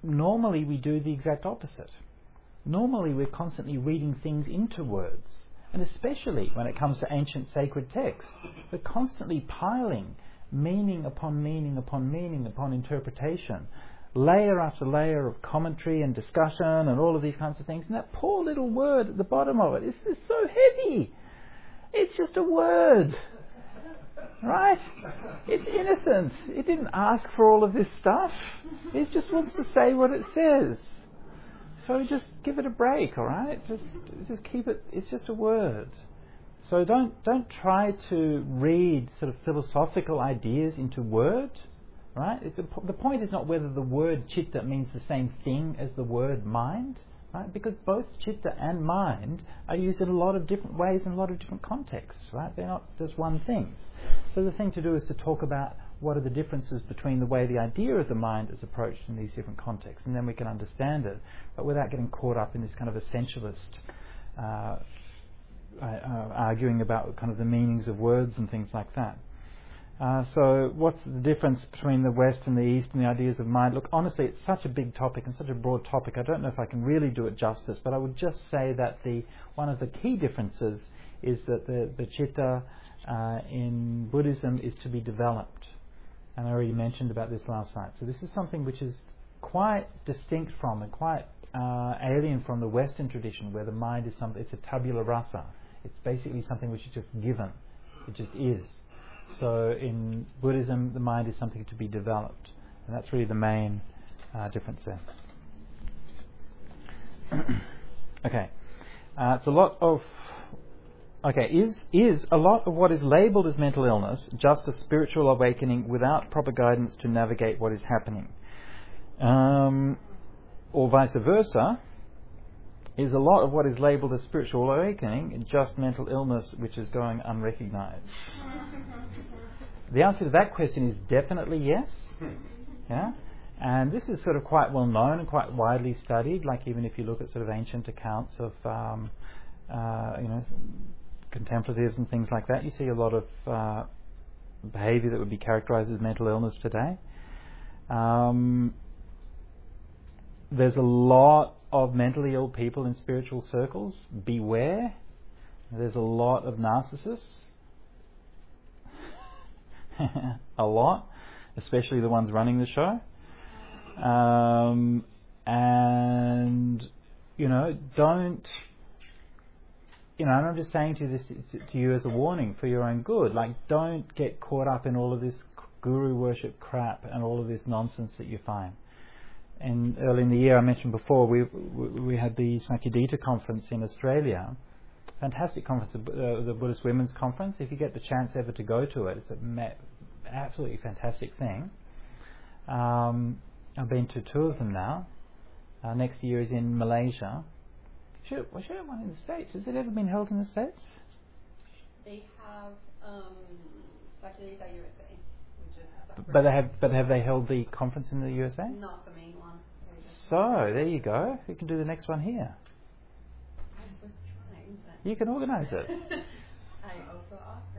normally we do the exact opposite. Normally we're constantly reading things into words, and especially when it comes to ancient sacred texts, we're constantly piling meaning upon meaning upon meaning upon interpretation, layer after layer of commentary and discussion and all of these kinds of things, and that poor little word at the bottom of it is, is so heavy. It's just a word, right? It's innocent. It didn't ask for all of this stuff. It just wants to say what it says. So just give it a break, all right? Just, just keep it. It's just a word. So don't don't try to read sort of philosophical ideas into word, right? It's a, the point is not whether the word chitta means the same thing as the word mind, right? Because both chitta and mind are used in a lot of different ways in a lot of different contexts, right? They're not just one thing. So the thing to do is to talk about what are the differences between the way the idea of the mind is approached in these different contexts, and then we can understand it, but without getting caught up in this kind of essentialist uh, uh, arguing about kind of the meanings of words and things like that. Uh, so what's the difference between the West and the East and the ideas of mind? Look, honestly, it's such a big topic and such a broad topic, I don't know if I can really do it justice, but I would just say that the one of the key differences is that the, the chitta uh, in Buddhism is to be developed. And I already mentioned about this last night. So this is something which is quite distinct from and quite uh, alien from the Western tradition, where the mind is something, it's a tabula rasa. It's basically something which is just given. It just is. So in Buddhism, the mind is something to be developed. And that's really the main uh, difference there. Okay. Uh, it's a lot of... Okay, is is a lot of what is labelled as mental illness just a spiritual awakening without proper guidance to navigate what is happening? Um, or vice versa, is a lot of what is labelled as spiritual awakening just mental illness which is going unrecognised? The answer to that question is definitely yes. Yeah? And this is sort of quite well known and quite widely studied, like even if you look at sort of ancient accounts of, um, uh, you know, contemplatives and things like that, you see a lot of uh, behaviour that would be characterised as mental illness today. Um, there's a lot of mentally ill people in spiritual circles. Beware. There's a lot of narcissists. A lot, especially the ones running the show. Um, and, you know, don't... You know, and I'm just saying to this to, to you as a warning for your own good. Like, don't get caught up in all of this guru worship crap and all of this nonsense that you find. And early in the year, I mentioned before, we we had the Sankhya conference in Australia. Fantastic conference, uh, the Buddhist Women's Conference. If you get the chance ever to go to it, it's an ma- absolutely fantastic thing. Um, I've been to two of them now. Uh, next year is in Malaysia. Should, well, should have one in the States. Has it ever been held in the States? They have um, Sakyalita U S A, which is separate. But they have, but have they held the conference in the U S A? Not the main one. So there you go. You can do the next one here. I was trying, but you can organise it. I also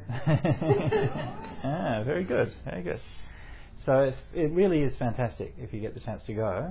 offer. Ah, very good, very good. So it's, it really is fantastic if you get the chance to go.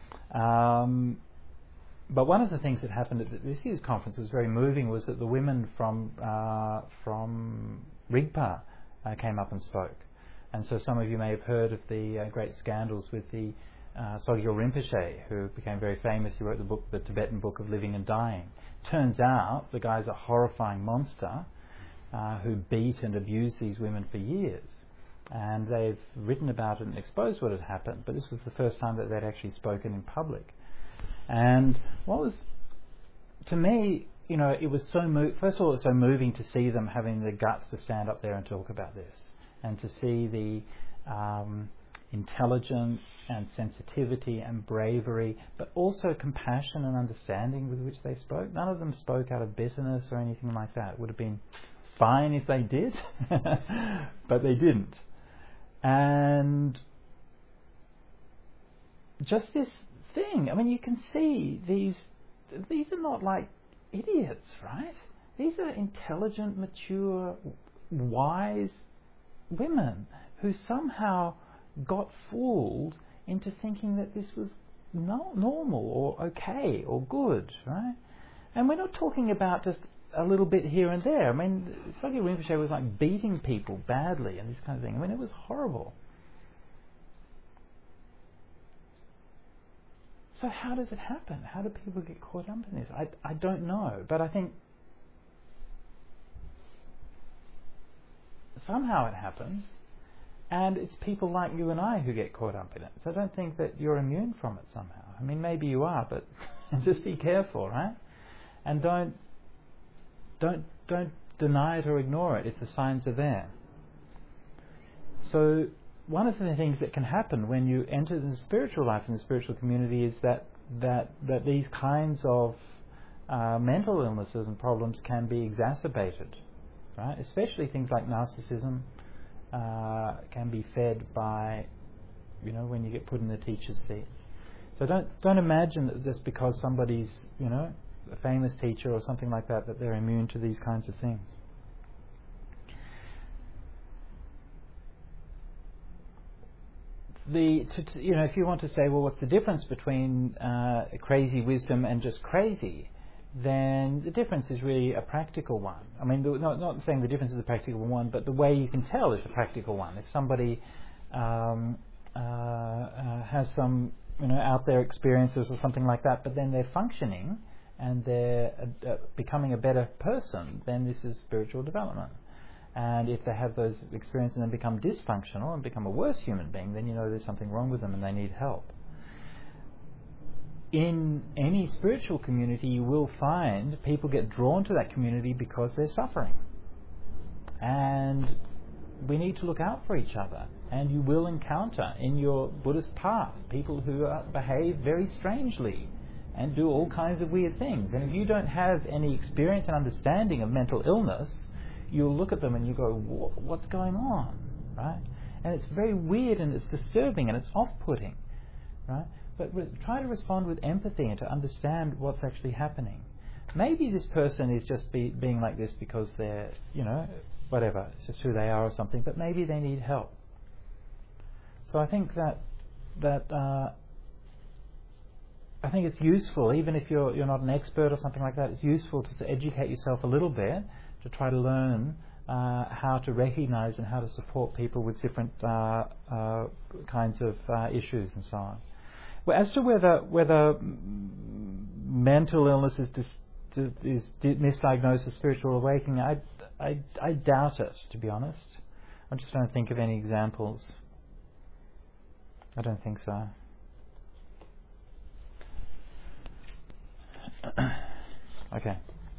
Um, But one of the things that happened at this year's conference was very moving, was that the women from uh, from Rigpa uh, came up and spoke. And so some of you may have heard of the uh, great scandals with the uh, Sogyal Rinpoche, who became very famous. He wrote the book, the Tibetan Book of Living and Dying. Turns out the guy's a horrifying monster uh, who beat and abused these women for years. And they've written about it and exposed what had happened, but this was the first time that they'd actually spoken in public. And what was, to me, you know, it was so mo- first of all, it was so moving to see them having the guts to stand up there and talk about this, and to see the um, intelligence and sensitivity and bravery, but also compassion and understanding with which they spoke. None of them spoke out of bitterness or anything like that. It would have been fine if they did, but they didn't. And just this thing, I mean, you can see these these are not like idiots, right? These are intelligent, mature, wise women who somehow got fooled into thinking that this was no, normal or okay or good, right? And we're not talking about just a little bit here and there. I mean, Phaggy Rinpoche was like beating people badly and this kind of thing. I mean, it was horrible. So how does it happen? How do people get caught up in this? I, I don't know, but I think somehow it happens, and it's people like you and I who get caught up in it. So I don't think that you're immune from it somehow. I mean, maybe you are, but just be careful, right? And don't don't don't deny it or ignore it if the signs are there. So one of the things that can happen when you enter the spiritual life in the spiritual community is that that that these kinds of uh, mental illnesses and problems can be exacerbated, right? Especially things like narcissism uh, can be fed by, you know, when you get put in the teacher's seat. So don't don't imagine that just because somebody's, you know, a famous teacher or something like that, that they're immune to these kinds of things. The to, to, you know, if you want to say, well, what's the difference between uh, crazy wisdom and just crazy, then the difference is really a practical one. I mean, the, not not saying the difference is a practical one, but the way you can tell is a practical one. If somebody um, uh, uh, has some, you know, out there experiences or something like that, but then they're functioning and they're uh, uh, becoming a better person, then this is spiritual development. And if they have those experiences and then become dysfunctional and become a worse human being, then you know there's something wrong with them and they need help. In any spiritual community, you will find people get drawn to that community because they're suffering. And we need to look out for each other. And you will encounter in your Buddhist path people who uh, behave very strangely and do all kinds of weird things. And if you don't have any experience and understanding of mental illness, you'll look at them and you go, what's going on, right? And it's very weird and it's disturbing and it's off-putting, right? But re- try to respond with empathy and to understand what's actually happening. Maybe this person is just be, being like this because they're, you know, whatever, it's just who they are or something, but maybe they need help. So I think that that uh, I think it's useful, even if you're you're not an expert or something like that, it's useful to educate yourself a little bit to try to learn uh, how to recognize and how to support people with different uh, uh, kinds of uh, issues and so on. Well, as to whether whether mental illness is dis, is misdiagnosed as spiritual awakening, I, I, I doubt it, to be honest. I'm just trying to think of any examples. I don't think so. Okay.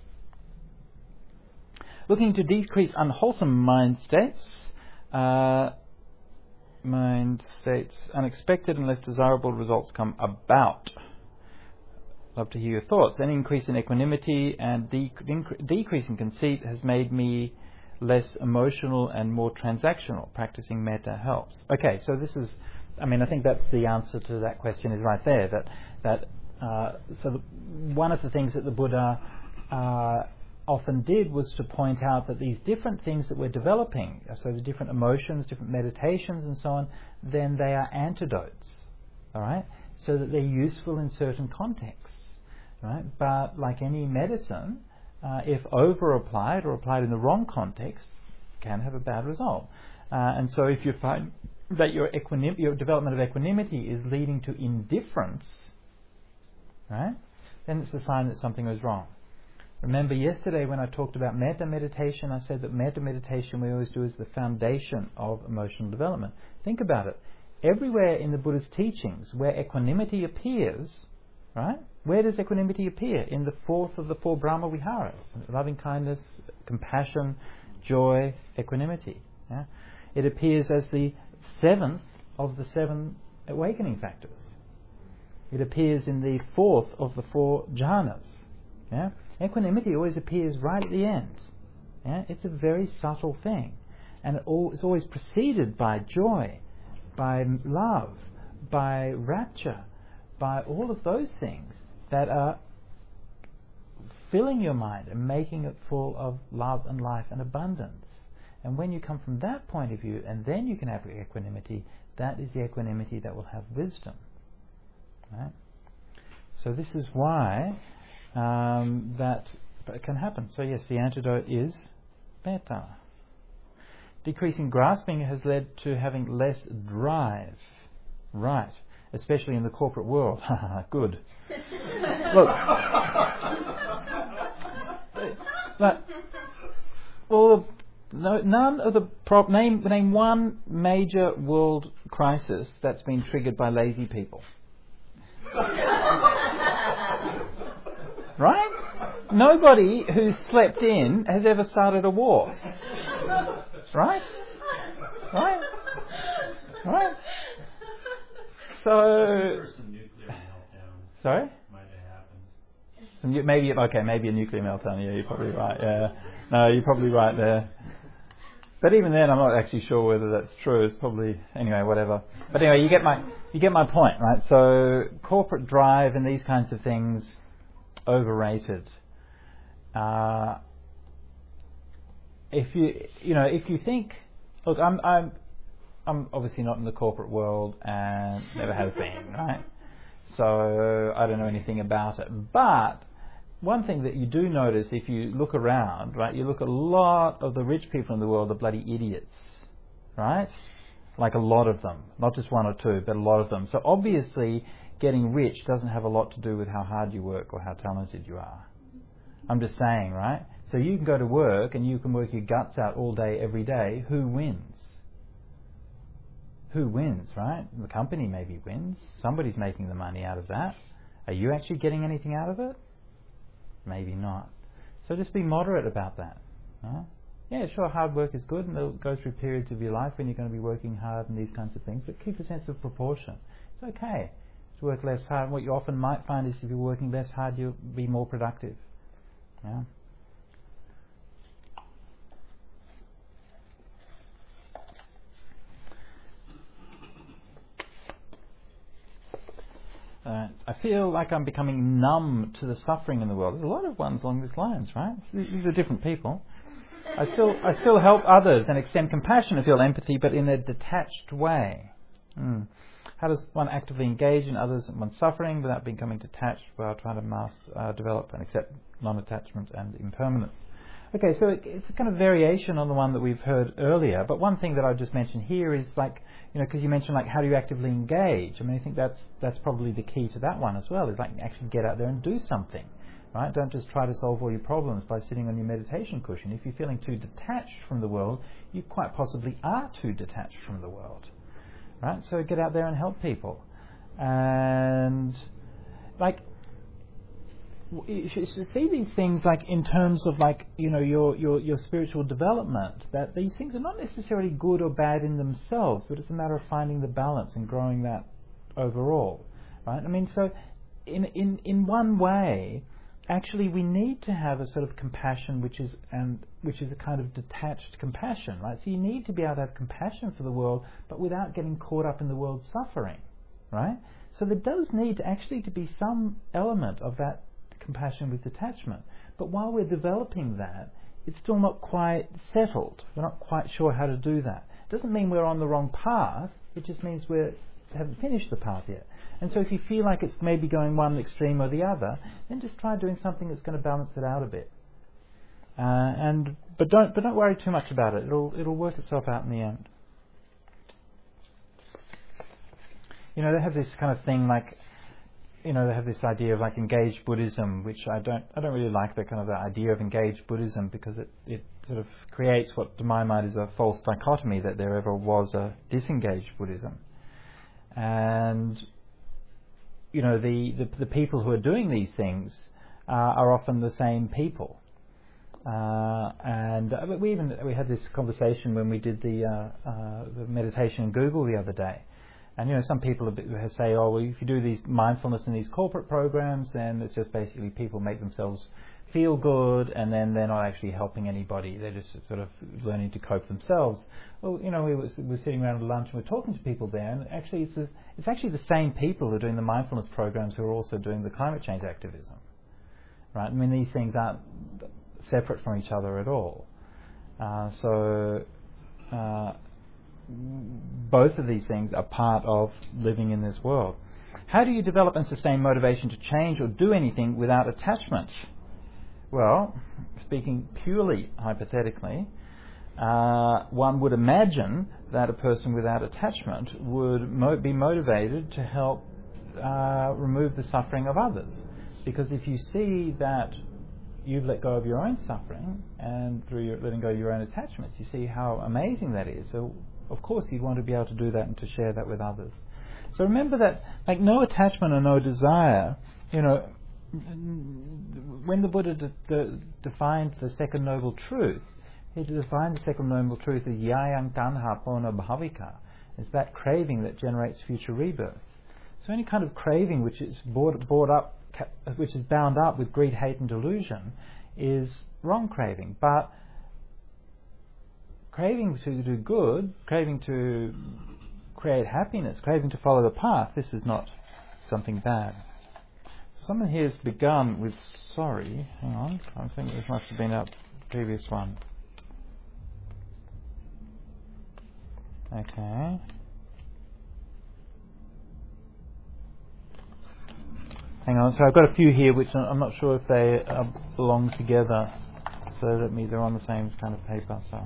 Looking to decrease unwholesome mind states. Uh, mind states, unexpected and less desirable results come about. Love to hear your thoughts. An increase in equanimity and de- incre- decrease in conceit has made me less emotional and more transactional. Practicing metta helps. Okay, so this is, I mean, I think that's the answer to that question is right there. That that uh, so the, one of the things that the Buddha uh, often did was to point out that these different things that we're developing, so the different emotions, different meditations and so on, then they are antidotes, all right, so that they're useful in certain contexts, right? But like any medicine, uh, if over-applied or applied in the wrong context, can have a bad result. Uh, and so if you find that your, equanim- your development of equanimity is leading to indifference, right, then it's a sign that something was wrong. Remember yesterday when I talked about metta meditation, I said that metta meditation we always do is the foundation of emotional development. Think about it. Everywhere in the Buddha's teachings where equanimity appears, right? Where does equanimity appear? In the fourth of the four Brahma Viharas. Loving kindness, compassion, joy, equanimity. Yeah? It appears as the seventh of the seven awakening factors. It appears in the fourth of the four jhanas. Yeah? Equanimity always appears right at the end. Yeah? It's a very subtle thing. And it all, it's always preceded by joy, by love, by rapture, by all of those things that are filling your mind and making it full of love and life and abundance. And when you come from that point of view, and then you can have equanimity, that is the equanimity that will have wisdom. Right? So this is why um, that can happen. So yes, the antidote is metta. Decreasing grasping has led to having less drive. Right. Especially in the corporate world. Good. Look. But, well, no, none of the pro- name name one major world crisis that's been triggered by lazy people. Right? Nobody who's slept in has ever started a war. Right? Right? Right? So, some nuclear meltdown sorry? might have happened. Some nu- Maybe okay, maybe a nuclear meltdown. Yeah, you're probably right. Yeah, no, you're probably right there. But even then, I'm not actually sure whether that's true. It's probably anyway, whatever. But anyway, you get my you get my point, right? So corporate drive and these kinds of things, overrated. Uh, if you you know if you think, look, I'm I'm I'm obviously not in the corporate world and never have been, right? So I don't know anything about it. But one thing that you do notice if you look around, right, you look at a lot of the rich people in the world are bloody idiots, right? Like a lot of them, not just one or two, but a lot of them. So obviously getting rich doesn't have a lot to do with how hard you work or how talented you are. I'm just saying, right? So you can go to work and you can work your guts out all day, every day. Who wins? Who wins, right? The company maybe wins. Somebody's making the money out of that. Are you actually getting anything out of it? Maybe not. So just be moderate about that. Huh? Yeah, sure, hard work is good and it'll go through periods of your life when you're going to be working hard and these kinds of things, but keep a sense of proportion. It's okay to work less hard. What you often might find is if you're working less hard, you'll be more productive. Yeah. Uh, I feel like I'm becoming numb to the suffering in the world. There's a lot of ones along these lines, right? These are different people. I still, I still help others and extend compassion and feel empathy, but in a detached way. Mm. How does one actively engage in others and one's suffering without becoming detached while trying to master, uh, develop and accept non-attachment and impermanence? Okay, so it, it's a kind of variation on the one that we've heard earlier, but one thing that I just mentioned here is like, you know, because you mentioned like how do you actively engage? I mean, I think that's that's probably the key to that one as well, is like actually get out there and do something, right? Don't just try to solve all your problems by sitting on your meditation cushion. If you're feeling too detached from the world, you quite possibly are too detached from the world, right? So get out there and help people. And like, you should see these things like in terms of like, you know, your, your, your spiritual development, that these things are not necessarily good or bad in themselves, but it's a matter of finding the balance and growing that overall, right? I mean, so in, in, in one way, actually we need to have a sort of compassion which is and which is a kind of detached compassion, right? So you need to be able to have compassion for the world, but without getting caught up in the world's suffering, right? So there does need to actually to be some element of that compassion with detachment. But while we're developing that, it's still not quite settled. We're not quite sure how to do that. It doesn't mean we're on the wrong path. It just means we haven't finished the path yet. And so if you feel like it's maybe going one extreme or the other, then just try doing something that's going to balance it out a bit. Uh, and but don't but don't worry too much about it. It'll it'll work itself out in the end. You know, they have this kind of thing like, you know, they have this idea of like engaged Buddhism, which I don't, I don't really like the kind of the idea of engaged Buddhism, because it, it sort of creates what to my mind is a false dichotomy that there ever was a disengaged Buddhism. And, you know, the, the, the people who are doing these things uh, are often the same people. Uh, and uh, we even, we had this conversation when we did the, uh, uh, the meditation in Google the other day. And, you know, some people say, oh, well, if you do these mindfulness in these corporate programs, then it's just basically people make themselves feel good, and then they're not actually helping anybody. They're just sort of learning to cope themselves. Well, you know, we were, we were sitting around at lunch and we were talking to people there, and actually it's, a, it's actually the same people who are doing the mindfulness programs who are also doing the climate change activism. Right? I mean, these things aren't separate from each other at all. Uh, so... Uh, both of these things are part of living in this world. How do you develop and sustain motivation to change or do anything without attachment? Well, speaking purely hypothetically, uh, one would imagine that a person without attachment would mo- be motivated to help uh, remove the suffering of others. Because if you see that you've let go of your own suffering and through your letting go of your own attachments, you see how amazing that is. So, of course, you'd want to be able to do that and to share that with others. So remember that, like, no attachment or no desire, you know, when the Buddha de- de- defined the second noble truth, he defined the second noble truth as yayang tanha pona bhavika. It's that craving that generates future rebirth. So any kind of craving which is brought, brought up, which is bound up with greed, hate and delusion, is wrong craving. But craving to do good, craving to create happiness, craving to follow the path, this is not something bad. Someone here has begun with sorry. Hang on, I think this must have been our previous one. Okay. Hang on, so I've got a few here which I'm not sure if they uh, belong together. So let me, they're on the same kind of paper. So.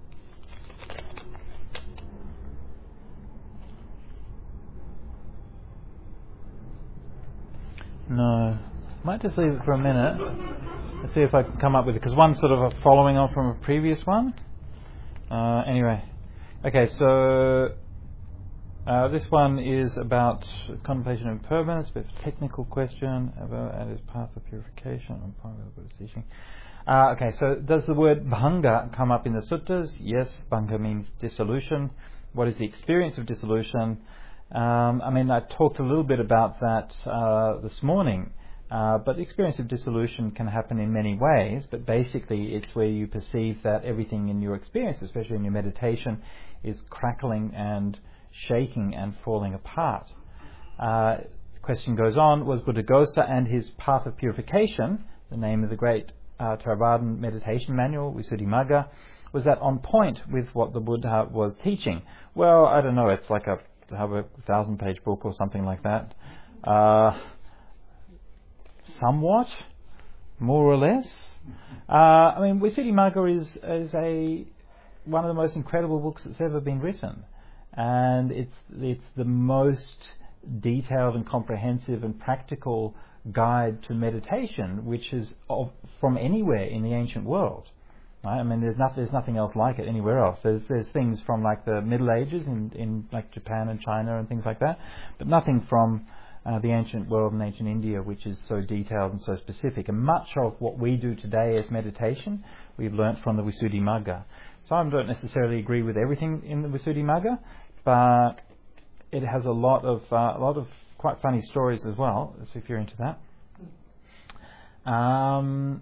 No. Might just leave it for a minute. Let's see if I can come up with it, because one's sort of a following on from a previous one. Uh, anyway. Okay, so uh, this one is about contemplation of impermanence, a bit of a technical question about and his path of purification and part of the Buddha's teaching. Uh, okay, so does the word bhanga come up in the suttas? Yes, bhanga means dissolution. What is the experience of dissolution? Um, I mean, I talked a little bit about that uh, this morning, uh, but the experience of dissolution can happen in many ways, but basically it's where you perceive that everything in your experience, especially in your meditation, is crackling and shaking and falling apart. Uh, the question goes on, was Buddhaghosa and his path of purification, the name of the great uh, Theravadan meditation manual, Visuddhimagga, was that on point with what the Buddha was teaching? Well, I don't know, it's like a have a thousand page book or something like that. Uh, somewhat, more or less. Uh, I mean, Visuddhimagga is, is a one of the most incredible books that's ever been written, and it's it's the most detailed and comprehensive and practical guide to meditation, which is of, from anywhere in the ancient world. Right? I mean, there's not, there's nothing else like it anywhere else. There's there's things from like the Middle Ages in, in like Japan and China and things like that, but nothing from uh, the ancient world and ancient India, which is so detailed and so specific. And much of what we do today as meditation, we've learnt from the Visuddhimagga. So I don't necessarily agree with everything in the Visuddhimagga, but it has a lot of uh, a lot of quite funny stories as well. So if you're into that. Um,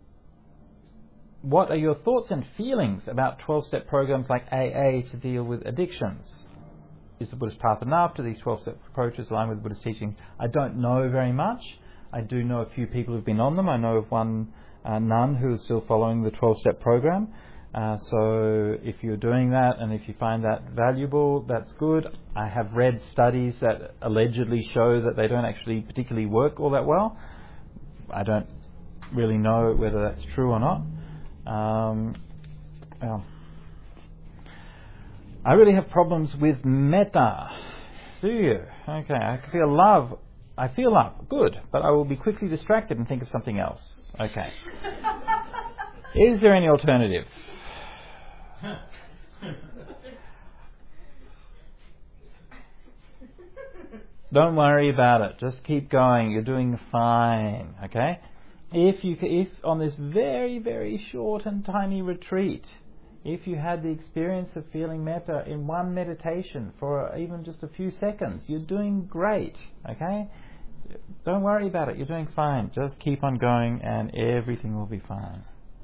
What are your thoughts and feelings about twelve-step programs like A A to deal with addictions? Is the Buddhist path enough? Do these twelve-step approaches align with the Buddhist teaching? I don't know very much. I do know a few people who've been on them. I know of one uh, nun who is still following the twelve-step program. Uh, so if you're doing that and if you find that valuable, that's good. I have read studies that allegedly show that they don't actually particularly work all that well. I don't really know whether that's true or not. Um, well, I really have problems with metta. Do you? Okay, I feel love. I feel love. Good. But I will be quickly distracted and think of something else. Okay. Is there any alternative? Don't worry about it. Just keep going. You're doing fine. Okay? If you, if on this very, very short and tiny retreat, if you had the experience of feeling metta in one meditation for even just a few seconds, you're doing great, okay? Don't worry about it, you're doing fine. Just keep on going and everything will be fine.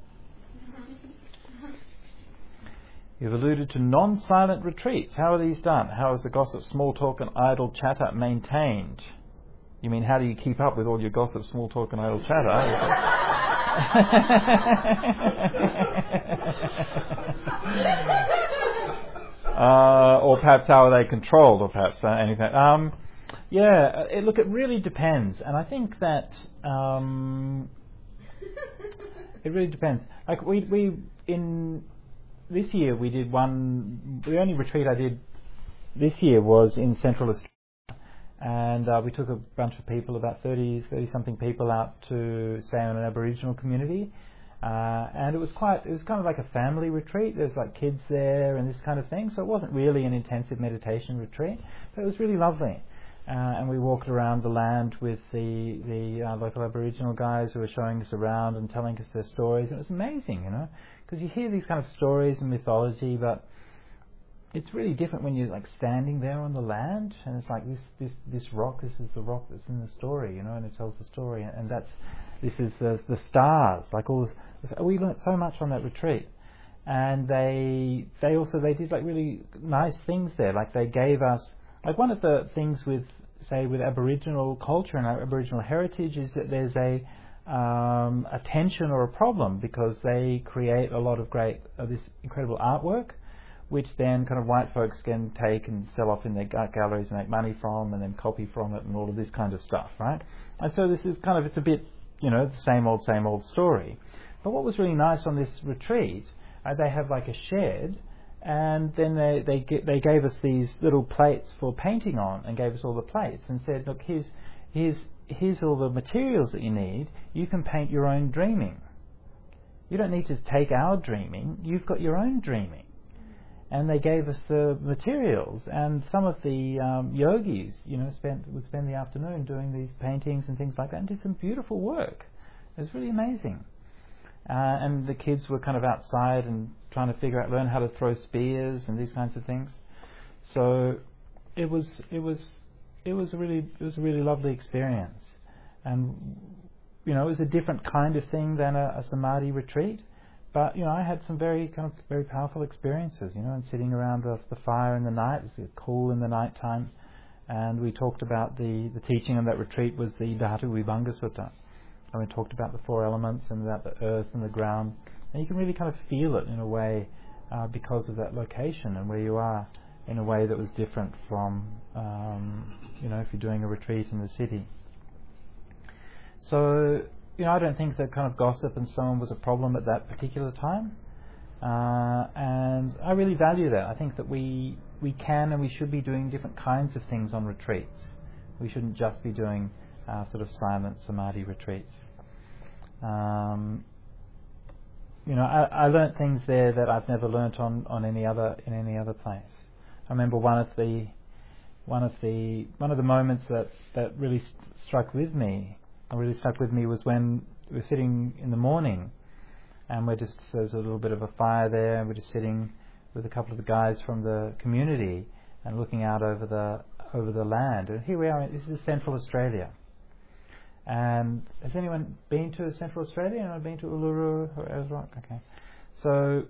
You've alluded to non-silent retreats. How are these done? How is the gossip, small talk and idle chatter maintained? You mean, how do you keep up with all your gossip, small talk and idle chatter? uh, or perhaps how are they controlled, or perhaps uh, anything. Um, Yeah, uh, it, look, it really depends, and I think that um, it really depends. Like we we in this year we did one. The only retreat I did this year was in Central Australia, and uh, we took a bunch of people, about thirty, thirty something people, out to stay on an Aboriginal community. Uh, and it was quite, it was kind of like a family retreat. There's like kids there and this kind of thing. So it wasn't really an intensive meditation retreat, but it was really lovely. Uh, and we walked around the land with the, the uh, local Aboriginal guys who were showing us around and telling us their stories. And it was amazing, you know, because you hear these kind of stories and mythology, but it's really different when you're like standing there on the land, and it's like this, this, this rock, this is the rock that's in the story, you know, and it tells the story, and, and that's, this is the, the stars, like all this, we learnt so much on that retreat. And they, they also, they did like really nice things there, like they gave us, like one of the things with, say, with Aboriginal culture and our Aboriginal heritage is that there's a, um, a tension or a problem, because they create a lot of great, uh, this incredible artwork, which then kind of white folks can take and sell off in their galleries and make money from, and then copy from it and all of this kind of stuff, right? And so this is kind of, it's a bit, you know, the same old, same old story. But what was really nice on this retreat, uh, they have like a shed, and then they they, get, they gave us these little plates for painting on, and gave us all the plates and said, look, here's, here's, here's all the materials that you need. You can paint your own dreaming. You don't need to take our dreaming. You've got your own dreaming. And they gave us the materials, and some of the um, yogis, you know, spent would spend the afternoon doing these paintings and things like that, and did some beautiful work. It was really amazing. Uh, and the kids were kind of outside and trying to figure out, learn how to throw spears and these kinds of things. So it was, it was, it was a really, it was a really lovely experience. And you know, it was a different kind of thing than a, a samadhi retreat. But, you know, I had some very kind of very powerful experiences, you know, and sitting around the, the fire in the night. It was cool in the night time. And we talked about the, the teaching on that retreat was the Dhatu Vibhanga Sutta. And we talked about the four elements and about the earth and the ground. And you can really kind of feel it in a way uh, because of that location and where you are, in a way that was different from, um, you know, if you're doing a retreat in the city. So, you know, I don't think that kind of gossip and so on was a problem at that particular time. Uh, and I really value that. I think that we we can and we should be doing different kinds of things on retreats. We shouldn't just be doing uh, sort of silent samadhi retreats. Um, you know, I, I learnt things there that I've never learnt on, on any other in any other place. I remember one of the one of the one of the moments that, that really st- struck with me. really stuck with me was when we were sitting in the morning, and we're just, there's a little bit of a fire there, and we're just sitting with a couple of the guys from the community and looking out over the over the land. And here we are, this is Central Australia. And has anyone been to Central Australia? Anyone been to Uluru or Ayers Rock? Okay. So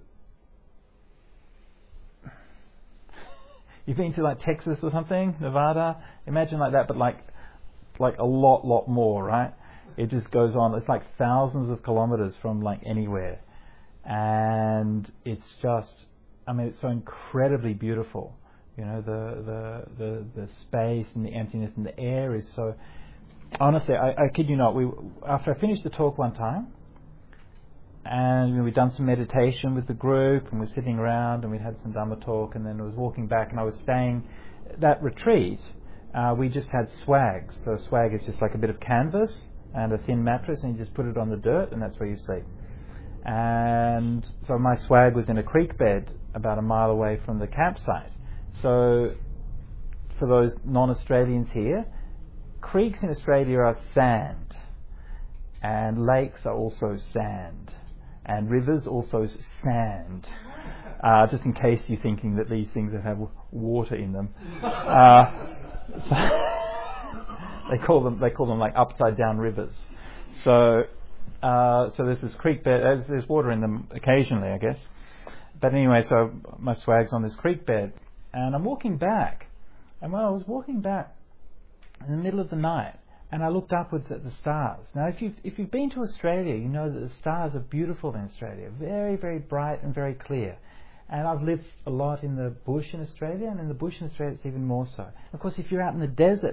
you've been to like Texas or something, Nevada? Imagine like that, but like like a lot, lot more, right? It just goes on. It's like thousands of kilometers from like anywhere. And it's just, I mean, it's so incredibly beautiful. You know, the, the, the, the space and the emptiness and the air is so, honestly, I, I kid you not, we, after I finished the talk one time, and you know, we'd done some meditation with the group, and we're sitting around, and we'd had some Dhamma talk, and then I was walking back, and I was staying, that retreat, Uh, we just had swags. So swag is just like a bit of canvas and a thin mattress, and you just put it on the dirt, and that's where you sleep. And so my swag was in a creek bed about a mile away from the campsite. So for those non-Australians here, creeks in Australia are sand, and lakes are also sand, and rivers also sand. Uh, just in case you're thinking that these things have water in them. Uh, So they call them they call them like upside down rivers. So uh, so there's this creek bed. There's, there's water in them occasionally, I guess. But anyway, so my swag's on this creek bed, and I'm walking back. And when I was walking back in the middle of the night, and I looked upwards at the stars. Now, if you've if you've been to Australia, you know that the stars are beautiful in Australia, very very bright and very clear. And I've lived a lot in the bush in Australia, and in the bush in Australia it's even more so. Of course, if you're out in the desert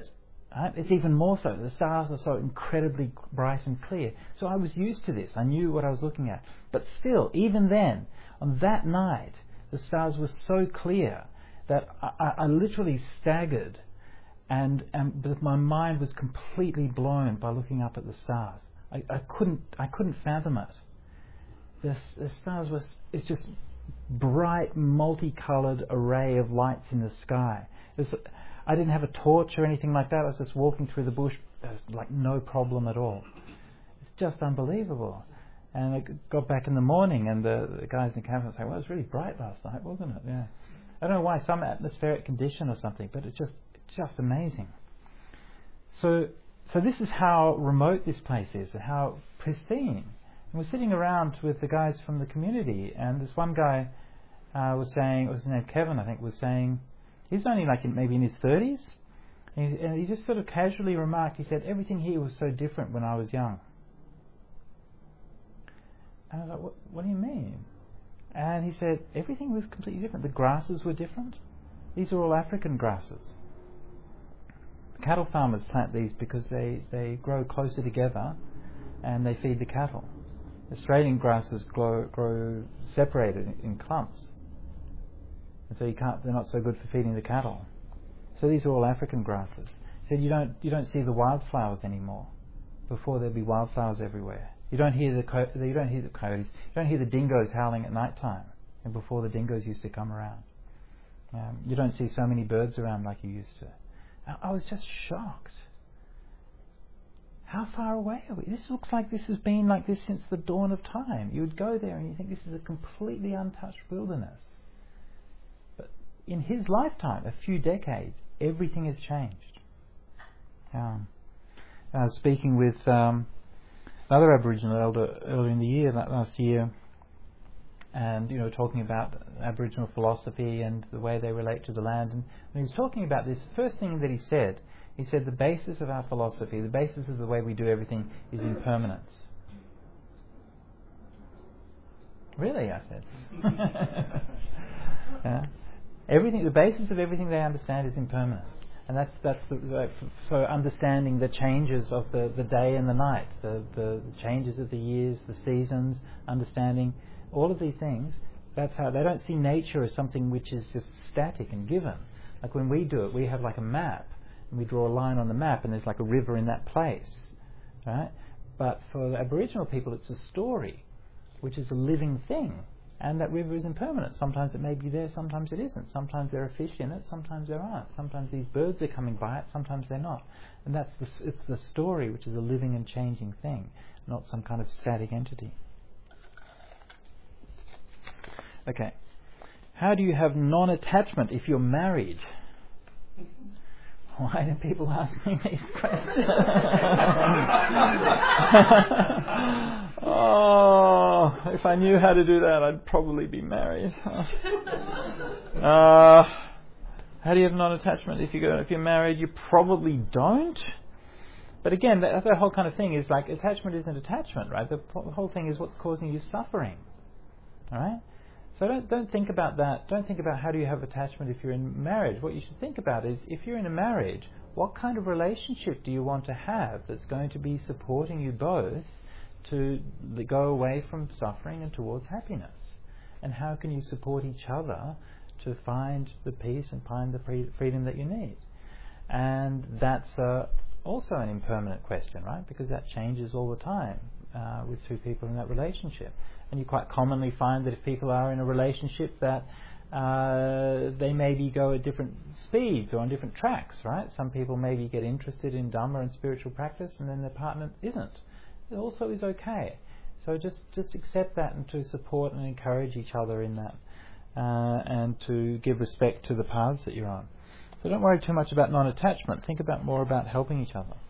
Right? It's even more so. The stars are so incredibly bright and clear. So I was used to this. I knew what I was looking at. But still, even then, on that night, the stars were so clear that I, I literally staggered, and, and my mind was completely blown by looking up at the stars. I, I couldn't I couldn't fathom it. The, the stars was it's just bright, multicoloured array of lights in the sky. It was, I didn't have a torch or anything like that. I was just walking through the bush. There was like no problem at all. It's just unbelievable. And I got back in the morning, and the, the guys in the camp were saying, "Well, it was really bright last night, wasn't it?" Yeah. I don't know why, some atmospheric condition or something, but it's just it's just amazing. So so this is how remote this place is, how pristine. And we're sitting around with the guys from the community, and this one guy uh, was saying, it was his name Kevin, I think, was saying, he's only like in, maybe in his thirties, and he, and he just sort of casually remarked, he said, "Everything here was so different when I was young." And I was like, what, what do you mean? And he said, everything was completely different. The grasses were different. These are all African grasses. The cattle farmers plant these because they, they grow closer together and they feed the cattle. Australian grasses grow, grow separated in, in clumps. And so you can't, they're not so good for feeding the cattle. So these are all African grasses. He said, you don't, you don't see the wildflowers anymore. Before there'd be wildflowers everywhere. You don't hear the co- you don't hear the coyotes. You don't hear the dingoes howling at night time. And before the dingoes used to come around, um, you don't see so many birds around like you used to. I, I was just shocked. How far away are we? This looks like this has been like this since the dawn of time. You would go there and you think this is a completely untouched wilderness. But in his lifetime, a few decades, everything has changed. Um, I was speaking with Um, another Aboriginal elder earlier in the year, last year, and you know, talking about Aboriginal philosophy and the way they relate to the land. And when he was talking about this, the first thing that he said, he said the basis of our philosophy, the basis of the way we do everything, is impermanence. Really, I said. Yeah. Everything, the basis of everything they understand is impermanence. And that's that's the, the, so understanding the changes of the, the day and the night, the, the changes of the years, the seasons, understanding all of these things. That's how they don't see nature as something which is just static and given. Like when we do it, we have like a map and we draw a line on the map, and there's like a river in that place, right? But for the Aboriginal people, it's a story, which is a living thing. And that river is impermanent. Sometimes it may be there, sometimes it isn't. Sometimes there are fish in it, sometimes there aren't. Sometimes these birds are coming by it, sometimes they're not. And that's the, it's the story, which is a living and changing thing, not some kind of static entity. Okay. How do you have non-attachment if you're married? Why do people ask me these questions? Oh, if I knew how to do that, I'd probably be married. uh, how do you have non-attachment if you go if you're married? You probably don't. But again, that, that whole kind of thing is like attachment isn't attachment, right? The, the whole thing is what's causing you suffering, all right? So don't don't think about that. Don't think about how do you have attachment if you're in marriage. What you should think about is if you're in a marriage, what kind of relationship do you want to have that's going to be supporting you both to go away from suffering and towards happiness? And how can you support each other to find the peace and find the freedom that you need? And that's uh, also an impermanent question, right? Because that changes all the time uh, with two people in that relationship. And you quite commonly find that if people are in a relationship that uh, they maybe go at different speeds or on different tracks, right? Some people maybe get interested in Dhamma and spiritual practice and then their partner isn't. It also is okay. So just, just accept that and to support and encourage each other in that uh, and to give respect to the paths that you're on. So don't worry too much about non-attachment. Think about more about helping each other.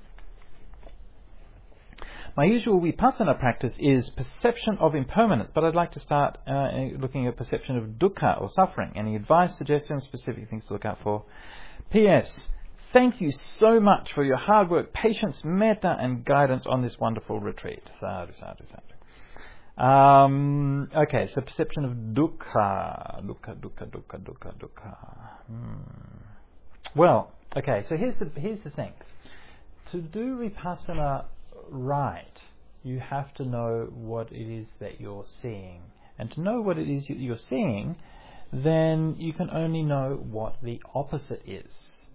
My usual vipassana practice is perception of impermanence, but I'd like to start uh, looking at perception of dukkha or suffering. Any advice, suggestions, specific things to look out for? P S. Thank you so much for your hard work, patience, metta and guidance on this wonderful retreat. Sadhu, sadhu, sadhu. Um, okay, so perception of dukkha. Dukkha, dukkha, dukkha, dukkha, dukkha. Hmm. Well, okay, so here's the, here's the thing. to do Vipassana right, you have to know what it is that you're seeing. And to know what it is you're seeing, then you can only know what the opposite is.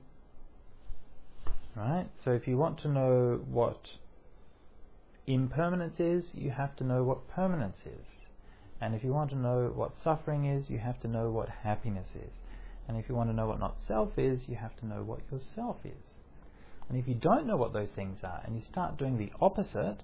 Right? So if you want to know what impermanence is, you have to know what permanence is. And if you want to know what suffering is, you have to know what happiness is. And if you want to know what not self is, you have to know what your self is. And if you don't know what those things are, and you start doing the opposite,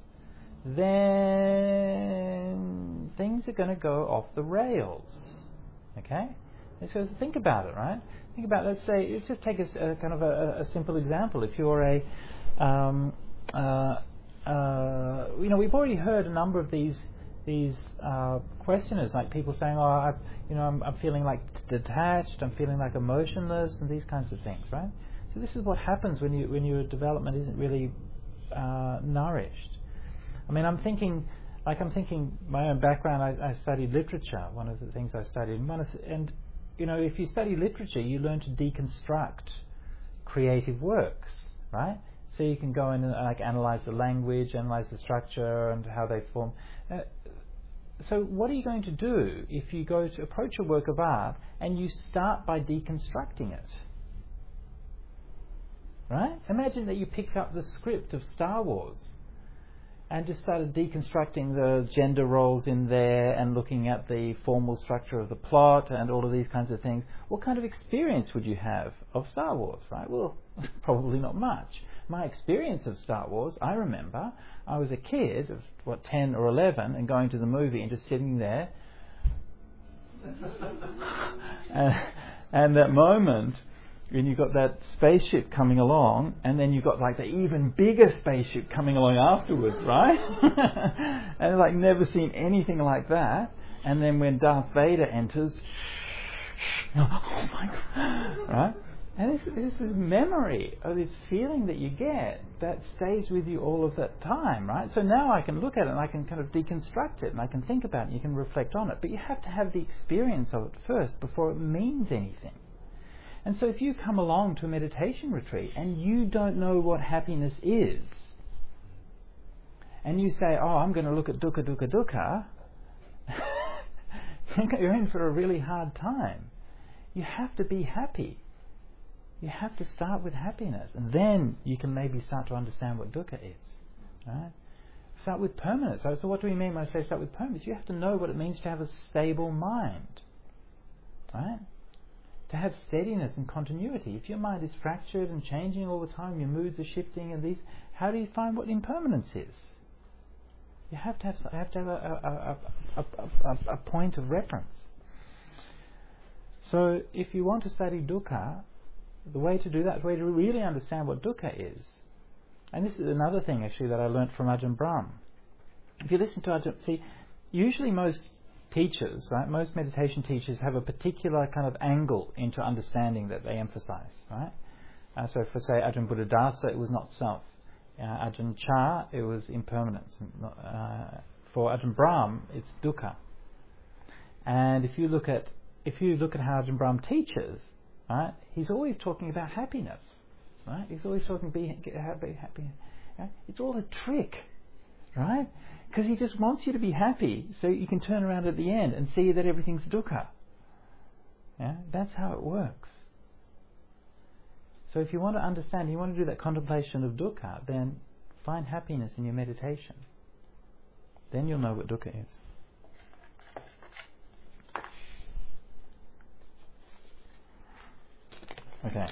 then things are going to go off the rails. Okay? So think about it, right? Think about, let's say, let's just take a, a kind of a, a simple example. If you're a, um, uh, uh, you know, we've already heard a number of these these uh, questioners, like people saying, "Oh, I, you know, I'm, I'm feeling like detached. I'm feeling like emotionless," and these kinds of things, right? So this is what happens when you when your development isn't really uh, nourished. I mean, I'm thinking, like I'm thinking, my own background. I, I studied literature. One of the things I studied, and, one of the, and you know, if you study literature, you learn to deconstruct creative works, right? So you can go in and like analyze the language, analyze the structure, and how they form. Uh, so what are you going to do if you go to approach a work of art and you start by deconstructing it? Right? Imagine that you picked up the script of Star Wars and just started deconstructing the gender roles in there and looking at the formal structure of the plot and all of these kinds of things. What kind of experience would you have of Star Wars, right? Well, probably not much. My experience of Star Wars, I remember, I was a kid of, what, ten or eleven, and going to the movie and just sitting there. and, and that moment when you got that spaceship coming along, and then you got like the even bigger spaceship coming along afterwards, right? And like never seen anything like that. And then when Darth Vader enters, oh my God, right? And this, this is memory of this feeling that you get that stays with you all of that time, right? So now I can look at it and I can kind of deconstruct it and I can think about it and you can reflect on it. But you have to have the experience of it first before it means anything. And so if you come along to a meditation retreat and you don't know what happiness is, and you say, oh, I'm going to look at dukkha, dukkha, dukkha, you're in for a really hard time. You have to be happy. You have to start with happiness, and then you can maybe start to understand what dukkha is. Right? Start with permanence. So, so what do we mean when I say start with permanence? You have to know what it means to have a stable mind. Right? To have steadiness and continuity. If your mind is fractured and changing all the time, your moods are shifting and these, how do you find what impermanence is? You have to have, have, to have a, a, a, a, a, a point of reference. So if you want to study dukkha, the way to do that, the way to really understand what dukkha is, and this is another thing actually that I learnt from Ajahn Brahm. If you listen to Ajahn, see, usually most teachers, right, most meditation teachers have a particular kind of angle into understanding that they emphasize, right? Uh, so for say Ajahn Buddhadasa, it was not self. Uh, Ajahn Chah, it was impermanence. Uh, for Ajahn Brahm, it's dukkha. And if you look at if you look at how Ajahn Brahm teaches, right, he's always talking about happiness, right? He's always talking be happy, happy. Right? It's all a trick, right? Because he just wants you to be happy, so you can turn around at the end and see that everything's dukkha. Yeah, that's how it works. So if you want to understand, you want to do that contemplation of dukkha, then find happiness in your meditation. Then you'll know what dukkha is. Okay.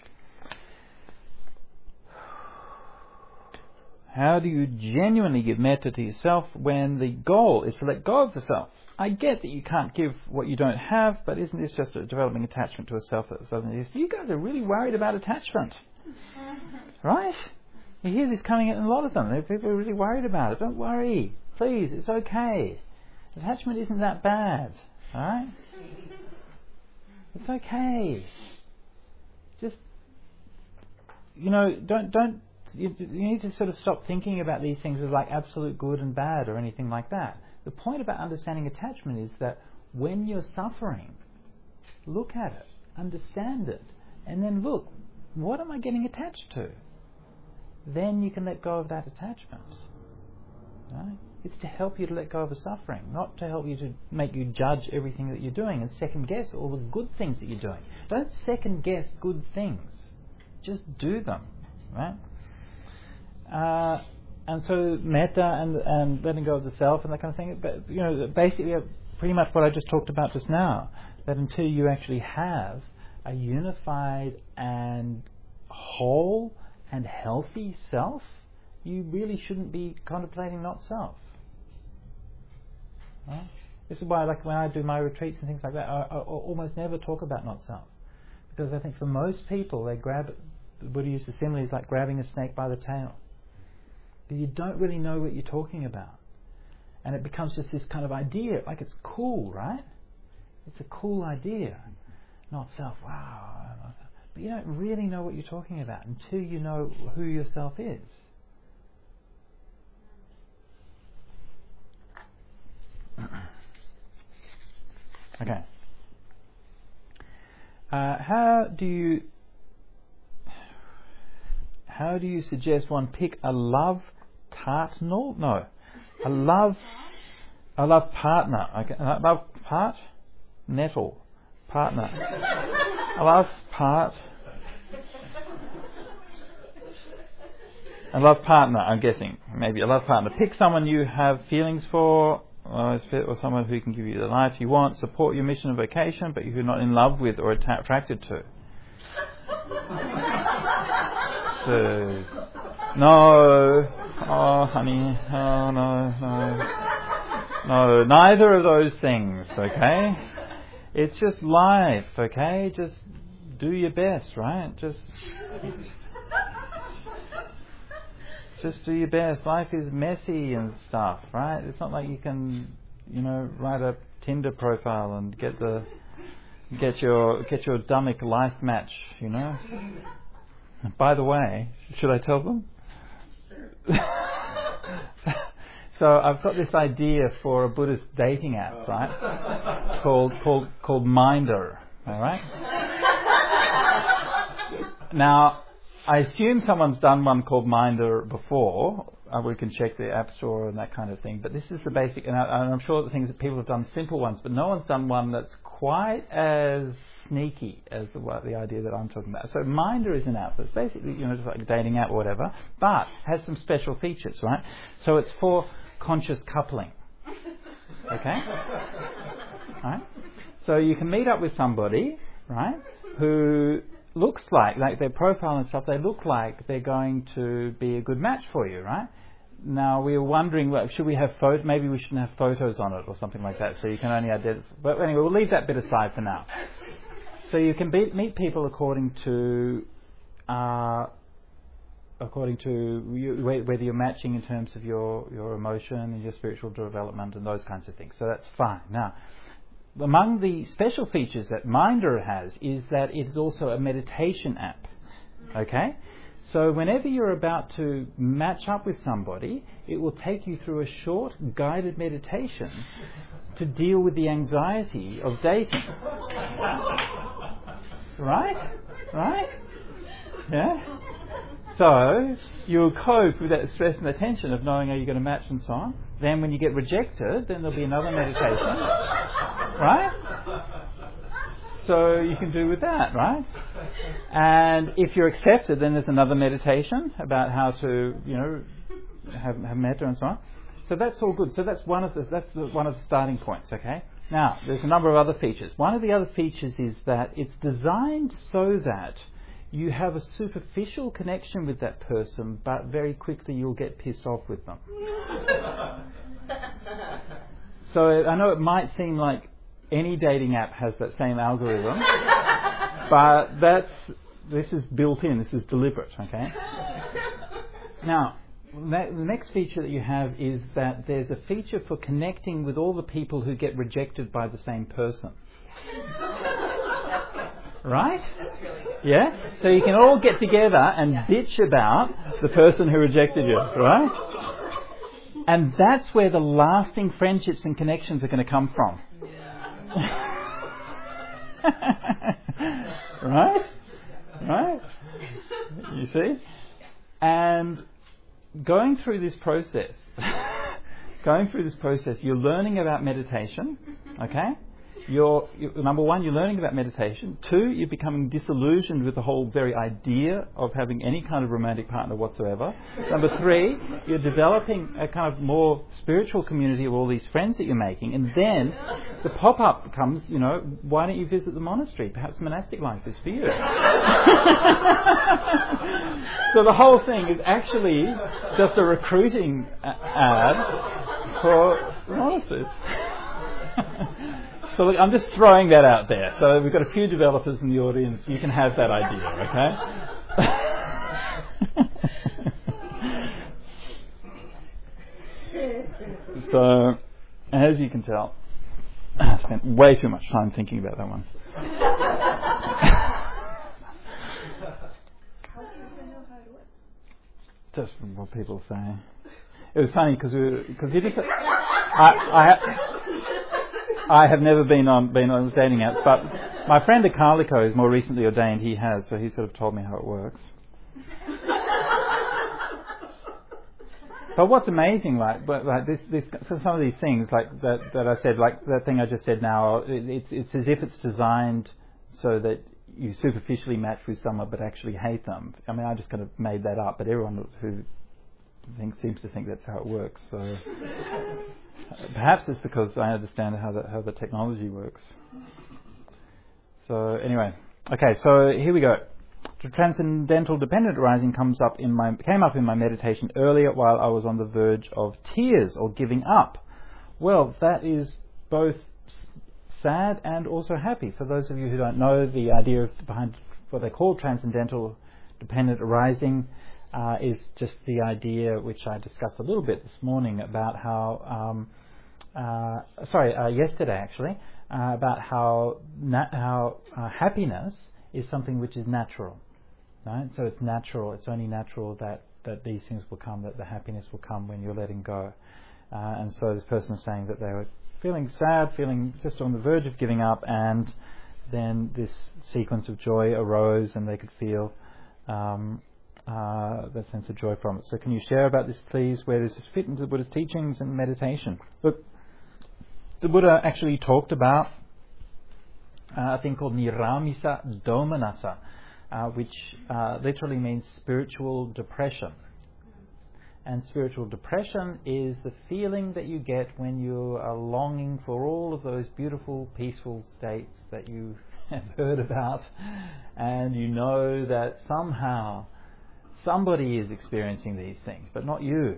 How do you genuinely give metta to yourself when the goal is to let go of the self? I get that you can't give what you don't have, but isn't this just a developing attachment to a self that doesn't exist? You guys are really worried about attachment. Right? You hear this coming in a lot of them. People are really worried about it. Don't worry. Please, it's okay. Attachment isn't that bad. Alright? It's okay. Just, you know, don't, don't, you, you need to sort of stop thinking about these things as like absolute good and bad or anything like that. The point about understanding attachment is that when you're suffering, look at it, understand it, and then look, what am I getting attached to? then you can let go of that attachment. Right? It's to help you to let go of the suffering, not to help you to make you judge everything that you're doing and second guess all the good things that you're doing. Don't second guess good things. Just do them. Right? Uh, and so metta and, and letting go of the self and that kind of thing, but you know, basically pretty much what I just talked about just now, that until you actually have a unified and whole and healthy self, you really shouldn't be contemplating not self. Right? This is why, like when I do my retreats and things like that, I, I almost never talk about not self, because I think for most people they grab, the Buddha used the simile is like grabbing a snake by the tail, because you don't really know what you're talking about, and it becomes just this kind of idea, like it's cool, right? It's a cool idea, not self. Wow, but you don't really know what you're talking about until you know who yourself is. Okay. Uh, how do you how do you suggest one pick a love tartnal? No, a love a love partner. Okay, a love part nettle partner. A love part. A love partner. I'm guessing maybe a love partner. Pick someone you have feelings for. Or someone who can give you the life you want, support your mission and vocation, but you're not in love with or atta- attracted to. So, no, oh honey, oh no, no, no, neither of those things, okay? It's just life, okay? Just do your best, right? Just... Just do your best. Life is messy and stuff, right? It's not like you can, you know, write a Tinder profile and get the get your get your Dhammic life match, you know. By the way, should I tell them? Sure. So I've got this idea for a Buddhist dating app, right? called called called Minder, all right? Now, I assume someone's done one called Minder before. Uh, we can check the App Store and that kind of thing. But this is the basic, and, I, and I'm sure that things that people have done simple ones, but no one's done one that's quite as sneaky as the, what, the idea that I'm talking about. So Minder is an app. It's basically, you know, just like a dating app or whatever, but has some special features, right? So it's for conscious coupling. Okay? Right? So you can meet up with somebody, right, who looks like, like their profile and stuff, they look like they're going to be a good match for you, right? Now, we were wondering, well, should we have photos? Maybe we shouldn't have photos on it or something like that, so you can only identify. But anyway, we'll leave that bit aside for now. So you can be, meet people according to, uh, according to you, whether you're matching in terms of your, your emotion and your spiritual development and those kinds of things. So that's fine. Now, among the special features that Minder has is that it is also a meditation app. Okay? So whenever you're about to match up with somebody, it will take you through a short guided meditation to deal with the anxiety of dating. Right? Right? Yeah? So you'll cope with that stress and the tension of knowing how you're going to match and so on. Then when you get rejected, then there'll be another meditation. Right? So you can do with that, right? And if you're accepted, then there's another meditation about how to, you know, have, have metta and so on. So that's all good. So that's one of the that's the, one of the starting points. Okay. Now there's a number of other features. One of the other features is that it's designed so that you have a superficial connection with that person, but very quickly you'll get pissed off with them. So I know it might seem like any dating app has that same algorithm, but that's this is built in. This is deliberate. Okay. Now, the next feature that you have is that there's a feature for connecting with all the people who get rejected by the same person. Right? Yeah? So you can all get together and bitch about the person who rejected you, right? And that's where the lasting friendships and connections are going to come from. Right? Right? You see? And going through this process, going through this process, you're learning about meditation, okay? You're, you're, number one, you're learning about meditation. Two, you're becoming disillusioned with the whole very idea of having any kind of romantic partner whatsoever. Number three, you're developing a kind of more spiritual community of all these friends that you're making. And then the pop-up comes, you know, why don't you visit the monastery? Perhaps monastic life is for you. So the whole thing is actually just a recruiting ad for monasteries. So look, I'm just throwing that out there. So we've got a few developers in the audience. You can have that idea, okay? So, as you can tell, I spent way too much time thinking about that one. Just from what people say. It was funny because we because you just I. I I have never been on been on dating apps, but my friend Akaliko is more recently ordained. He has, so he sort of told me how it works. But what's amazing, like, but like this, this, so some of these things, like that, that I said, like that thing I just said now, it, it's it's as if it's designed so that you superficially match with someone but actually hate them. I mean, I just kind of made that up, but everyone who thinks seems to think that's how it works. So. Perhaps it's because I understand how the, how the technology works. So anyway, okay. So here we go. The transcendental dependent arising comes up in my came up in my meditation earlier while I was on the verge of tears or giving up. Well, that is both sad and also happy. For those of you who don't know, the idea of behind what they call transcendental dependent arising. Uh, is just the idea which I discussed a little bit this morning about how, um, uh, sorry, uh, yesterday actually, uh, about how na- how uh, happiness is something which is natural, right? So it's natural. It's only natural that, that these things will come, that the happiness will come when you're letting go. Uh, and so this person is saying that they were feeling sad, feeling just on the verge of giving up, and then this sequence of joy arose, and they could feel. Um, Uh, that sense of joy from it. So can you share about this, please, where this is fit into the Buddha's teachings and meditation? Look, the Buddha actually talked about uh, a thing called Niramisa Domanassa, uh, which uh, literally means spiritual depression. And spiritual depression is the feeling that you get when you are longing for all of those beautiful, peaceful states that you have heard about, and you know that somehow somebody is experiencing these things, but not you.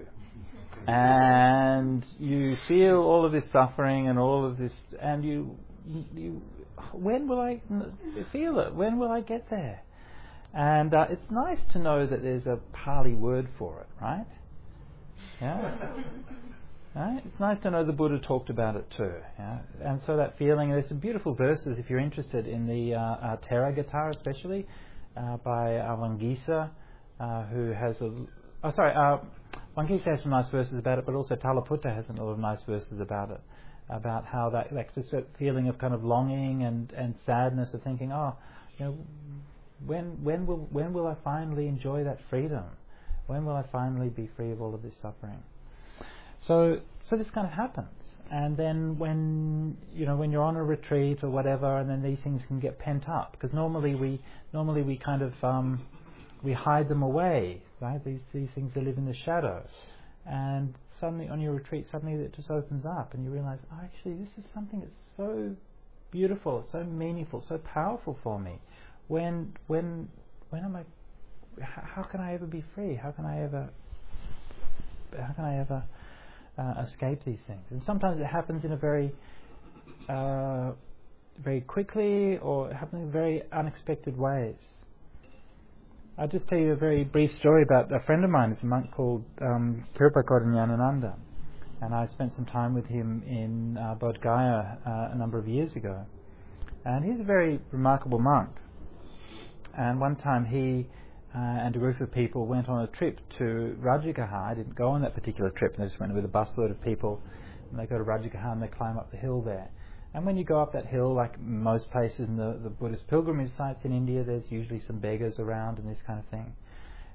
And you feel all of this suffering and all of this, and you, you when will I feel it? When will I get there? And uh, it's nice to know that there's a Pali word for it, right? Yeah. Right? It's nice to know the Buddha talked about it too. Yeah? And so that feeling, there's some beautiful verses if you're interested in the uh, uh, Theragatha especially, uh, by Avangisa. Uh, who has a... Oh, sorry, uh, Wangisa has some nice verses about it, but also Talaputta has a lot of nice verses about it, about how that, like, this feeling of kind of longing and, and sadness of thinking, oh, you know, when when will when will I finally enjoy that freedom? When will I finally be free of all of this suffering? So, so this kind of happens, and then when you know when you're on a retreat or whatever, and then these things can get pent up, because normally we normally we kind of um, we hide them away, right? These these things that live in the shadow, and suddenly on your retreat, suddenly it just opens up, and you realise, oh, actually, this is something that's so beautiful, so meaningful, so powerful for me. When when when am I? How can I ever be free? How can I ever? How can I ever uh, escape these things? And sometimes it happens in a very uh, very quickly, or it happens in very unexpected ways. I'll just tell you a very brief story about a friend of mine. It's a monk called um, Kirpakota Nyanananda, and I spent some time with him in uh, Bodh Gaya uh, a number of years ago. And he's a very remarkable monk. And one time he uh, and a group of people went on a trip to Rajagaha. I didn't go on that particular trip, and they just went with a busload of people, and they go to Rajagaha and they climb up the hill there. And when you go up that hill, like most places in the, the Buddhist pilgrimage sites in India, there's usually some beggars around and this kind of thing.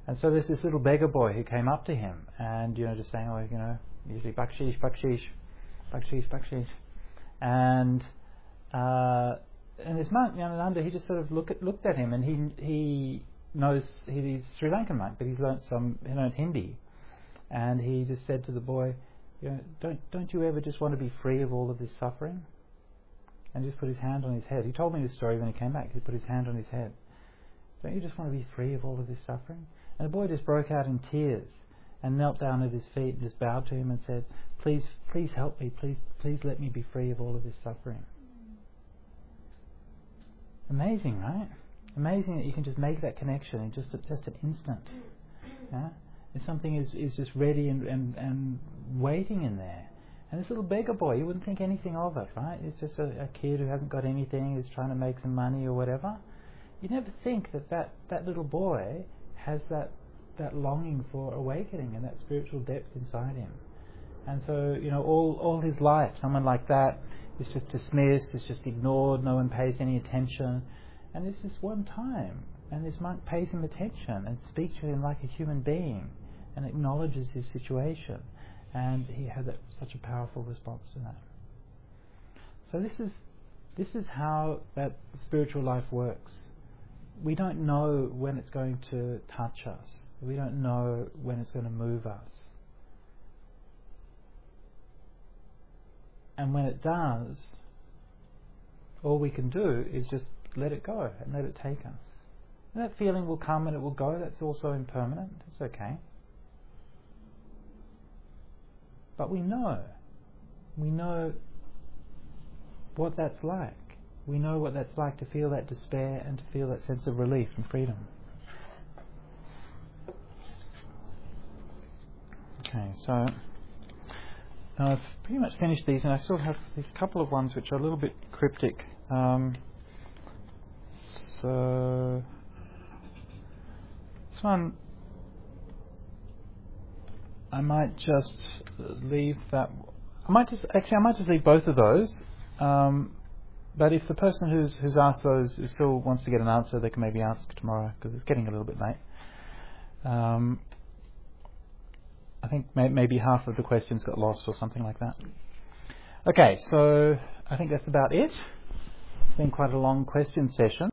And so there's this little beggar boy who came up to him and, you know, just saying, oh, you know, usually bakshish, bakshish, bakshish, bakshish. And uh, and this monk, Nyanananda, he just sort of look at, looked at him, and he he knows he, he's a Sri Lankan monk, but he's learnt some he learnt Hindi, and he just said to the boy, you know, don't don't you ever just want to be free of all of this suffering? And just put his hand on his head. He told me this story when he came back. He put his hand on his head. Don't you just want to be free of all of this suffering? And the boy just broke out in tears and knelt down at his feet and just bowed to him and said, please, please help me. Please, please let me be free of all of this suffering. Amazing, right? Amazing that you can just make that connection in just a, just an instant. Yeah? If something is, is just ready and, and, and waiting in there. And this little beggar boy, you wouldn't think anything of it, right? It's just a, a kid who hasn't got anything, who's trying to make some money or whatever. You never think that that, that little boy has that, that longing for awakening and that spiritual depth inside him. And so, you know, all, all his life, someone like that is just dismissed, is just ignored, no one pays any attention. And there's this one time, and this monk pays him attention and speaks to him like a human being and acknowledges his situation. And he had that, such a powerful response to that. So this is this is how that spiritual life works. We don't know when it's going to touch us. We don't know when it's going to move us. And when it does, all we can do is just let it go and let it take us. And that feeling will come and it will go. That's also impermanent. It's okay. But we know, we know what that's like. We know what that's like to feel that despair and to feel that sense of relief and freedom. Okay, so now I've pretty much finished these, and I still have these couple of ones which are a little bit cryptic. Um, so this one, I might just leave that. I might just actually I might just leave both of those. Um, but if the person who's who's asked those still wants to get an answer, they can maybe ask tomorrow because it's getting a little bit late. Um, I think may, maybe half of the questions got lost or something like that. Okay, so I think that's about it. It's been quite a long question session.